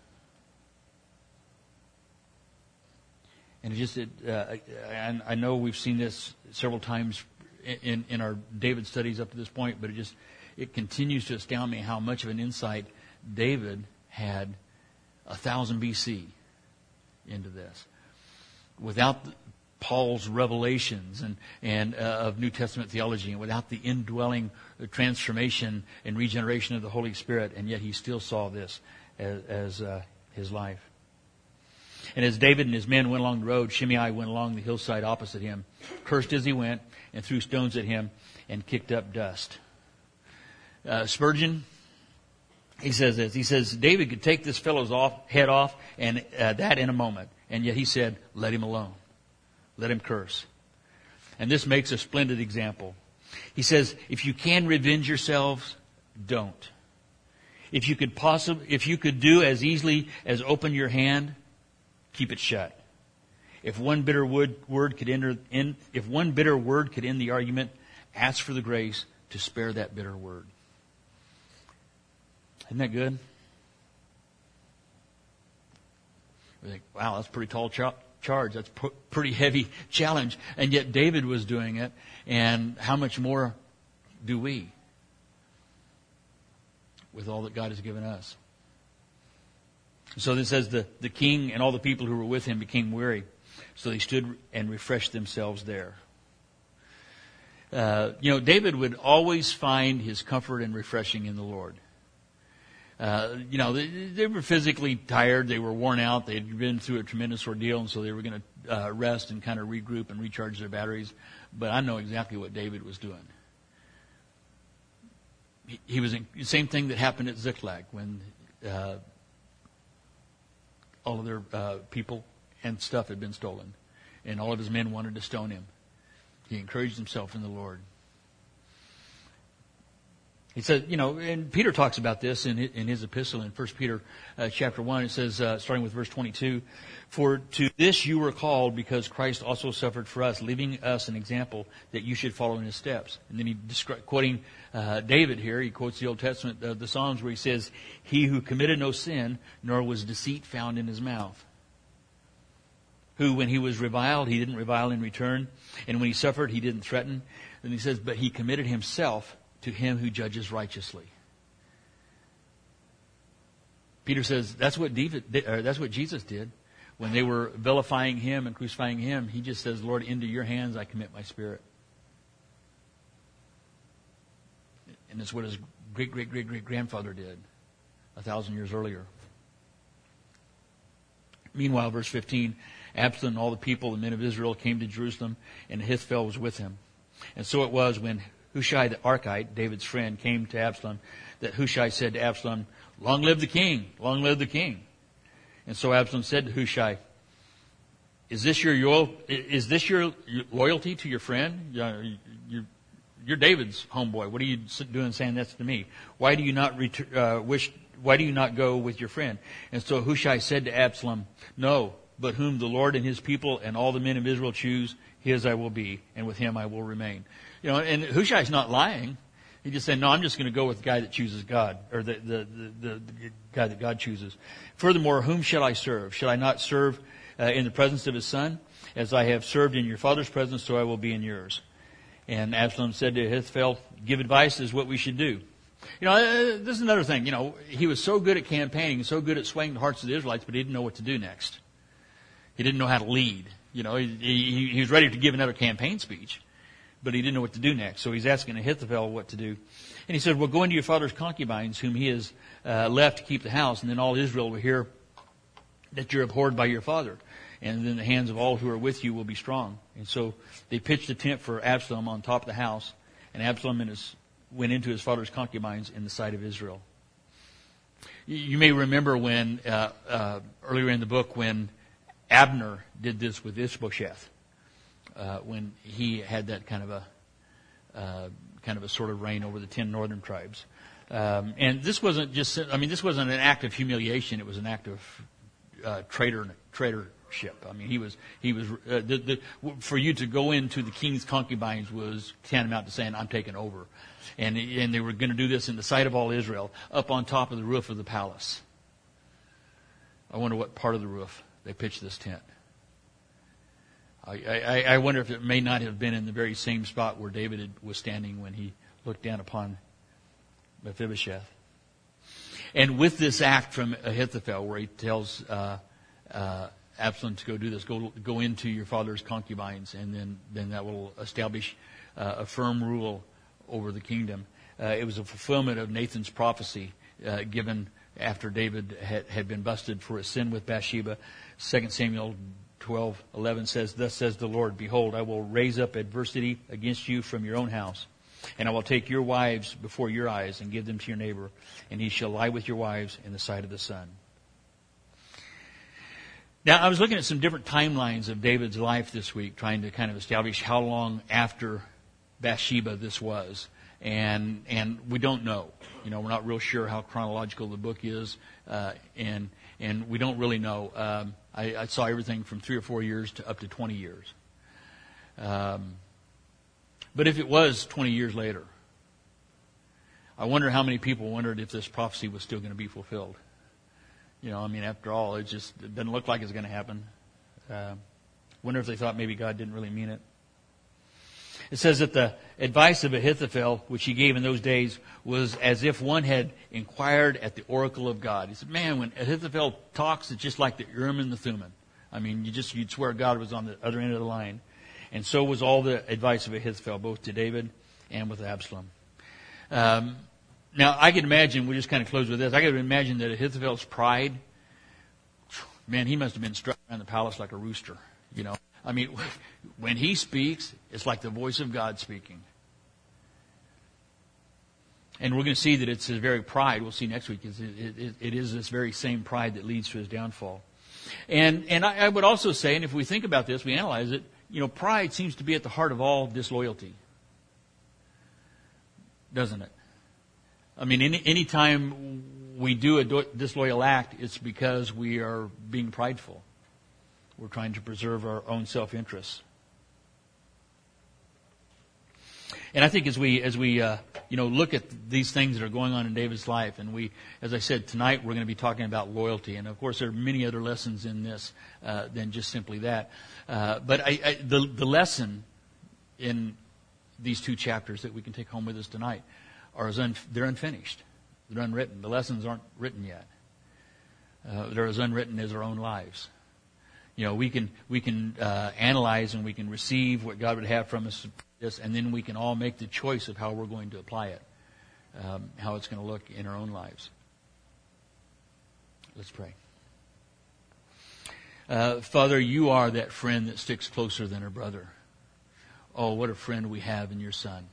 And I know we've seen this several times in our David studies up to this point, but it continues to astound me how much of an insight David had 1000 BC into this. Without Paul's revelations and of New Testament theology, and without the indwelling transformation and regeneration of the Holy Spirit, and yet he still saw this as his life. And as David and his men went along the road, Shimei went along the hillside opposite him, cursed as he went, and threw stones at him, and kicked up dust. Spurgeon, he says this. He says, David could take this fellow's head off, and that in a moment. And yet he said, let him alone. Let him curse. And this makes a splendid example. He says, if you can revenge yourselves, don't. If you could do as easily as open your hand, keep it shut. If one bitter word could end the argument, ask for the grace to spare that bitter word. Isn't that good? We think, wow, that's a pretty tall charge. That's a pretty heavy challenge. And yet David was doing it. And how much more do we with all that God has given us? So this says the king and all the people who were with him became weary. So they stood and refreshed themselves there. David would always find his comfort and refreshing in the Lord. They were physically tired. They were worn out. They had been through a tremendous ordeal, and so they were going to rest and kind of regroup and recharge their batteries. But I know exactly what David was doing. He was in the same thing that happened at Ziklag when all of their people and stuff had been stolen, and all of his men wanted to stone him. He encouraged himself in the Lord. He said, and Peter talks about this in his epistle in 1 Peter chapter 1. It says, starting with verse 22, for to this you were called, because Christ also suffered for us, leaving us an example that you should follow in his steps. And then quoting David here, he quotes the Old Testament, the Psalms, where he says, he who committed no sin, nor was deceit found in his mouth. Who, when he was reviled, he didn't revile in return. And when he suffered, he didn't threaten. And he says, but he committed himself to him who judges righteously. Peter says that's what Jesus did when they were vilifying him and crucifying him. He just says, Lord, into your hands I commit my spirit. And it's what his great-great-great-great-grandfather did 1,000 years earlier. Meanwhile, verse 15, Absalom and all the people, the men of Israel, came to Jerusalem, and Ahithophel was with him. And so it was when Hushai the Archite, David's friend, came to Absalom, that Hushai said to Absalom, long live the king, long live the king. And so Absalom said to Hushai, is this your loyalty to your friend? You're David's homeboy. What are you doing saying this to me? Why do you not go with your friend? And so Hushai said to Absalom, no, but whom the Lord and his people and all the men of Israel choose, his I will be, and with him I will remain. And Hushai's not lying. He just said, no, I'm just going to go with the guy that chooses God, or the guy that God chooses. Furthermore, whom shall I serve? Shall I not serve in the presence of his son? As I have served in your father's presence, so I will be in yours. And Absalom said to Ahithophel, give advice is what we should do. This is another thing. He was so good at campaigning, so good at swaying the hearts of the Israelites, but he didn't know what to do next. He didn't know how to lead. He was ready to give another campaign speech, but he didn't know what to do next. So he's asking Ahithophel what to do. And he said, well, go into your father's concubines, whom he has left to keep the house, and then all Israel will hear that you're abhorred by your father. And then the hands of all who are with you will be strong. And so they pitched a tent for Absalom on top of the house, and Absalom went into his father's concubines in the sight of Israel. You may remember when earlier in the book when Abner did this with Ishbosheth, when he had that kind of a sort of reign over the 10 northern tribes. And this wasn't this wasn't an act of humiliation. It was an act of traitorship. I mean, he was for you to go into the king's concubines was tantamount to saying, I'm taking over. And they were going to do this in the sight of all Israel, up on top of the roof of the palace. I wonder what part of the roof they pitched this tent. I wonder if it may not have been in the very same spot where David was standing when he looked down upon Mephibosheth. And with this act from Ahithophel, where he tells Absalom to go do this, go into your father's concubines, and then that will establish a firm rule over the kingdom. It was a fulfillment of Nathan's prophecy given after David had been busted for his sin with Bathsheba. 2 Samuel 12:11 says, Thus says the Lord, Behold, I will raise up adversity against you from your own house, and I will take your wives before your eyes and give them to your neighbor, and he shall lie with your wives in the sight of the sun. Now, I was looking at some different timelines of David's life this week, trying to kind of establish how long after Bathsheba this was. And we don't know. We're not real sure how chronological the book is, and we don't really know. I saw everything from 3 or 4 years to up to 20 years. But if it was 20 years later, I wonder how many people wondered if this prophecy was still going to be fulfilled. After all, it doesn't look like it's going to happen. Wonder if they thought maybe God didn't really mean it. It says that the advice of Ahithophel, which he gave in those days, was as if one had inquired at the oracle of God. He said, man, when Ahithophel talks, it's just like the Urim and the Thummim. I mean, you'd swear God was on the other end of the line. And so was all the advice of Ahithophel, both to David and with Absalom. Now, I can imagine, we'll just kind of close with this, I can imagine that Ahithophel's pride, man, he must have been strutting around the palace like a rooster, I mean, when he speaks, it's like the voice of God speaking. And we're going to see that it's his very pride, we'll see next week, it is this very same pride that leads to his downfall. And I would also say, and if we think about this, we analyze it, pride seems to be at the heart of all disloyalty. Doesn't it? I mean, any time we do a disloyal act, it's because we are being prideful. We're trying to preserve our own self-interest. And I think as we look at these things that are going on in David's life, and as I said, tonight we're going to be talking about loyalty. And of course, there are many other lessons in this than just simply that. But the lesson in these 2 chapters that we can take home with us tonight they're unfinished. They're unwritten. The lessons aren't written yet. They're as unwritten as our own lives. We can analyze and we can receive what God would have from us, and then we can all make the choice of how we're going to apply it, how it's going to look in our own lives. Let's pray. Father, you are that friend that sticks closer than a brother. Oh, what a friend we have in your Son.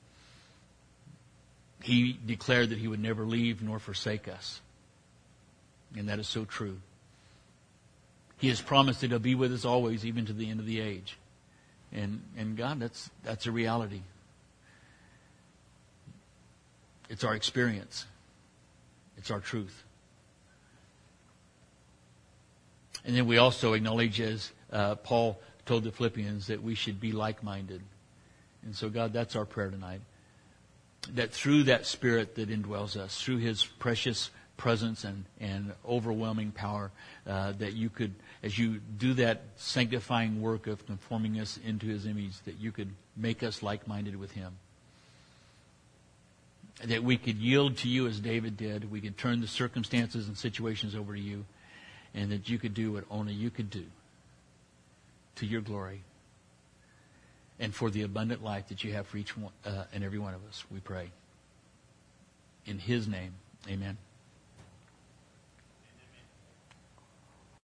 He declared that he would never leave nor forsake us. And that is so true. He has promised that he'll be with us always, even to the end of the age. And God, that's a reality. It's our experience. It's our truth. And then we also acknowledge, as Paul told the Philippians, that we should be like-minded. And so, God, that's our prayer tonight. That through that Spirit that indwells us, through His precious presence and overwhelming power, that you could, as you do that sanctifying work of conforming us into His image, that you could make us like-minded with Him. That we could yield to you as David did. We could turn the circumstances and situations over to you. And that you could do what only you could do to your glory and for the abundant life that you have for each one and every one of us, we pray. In His name, amen.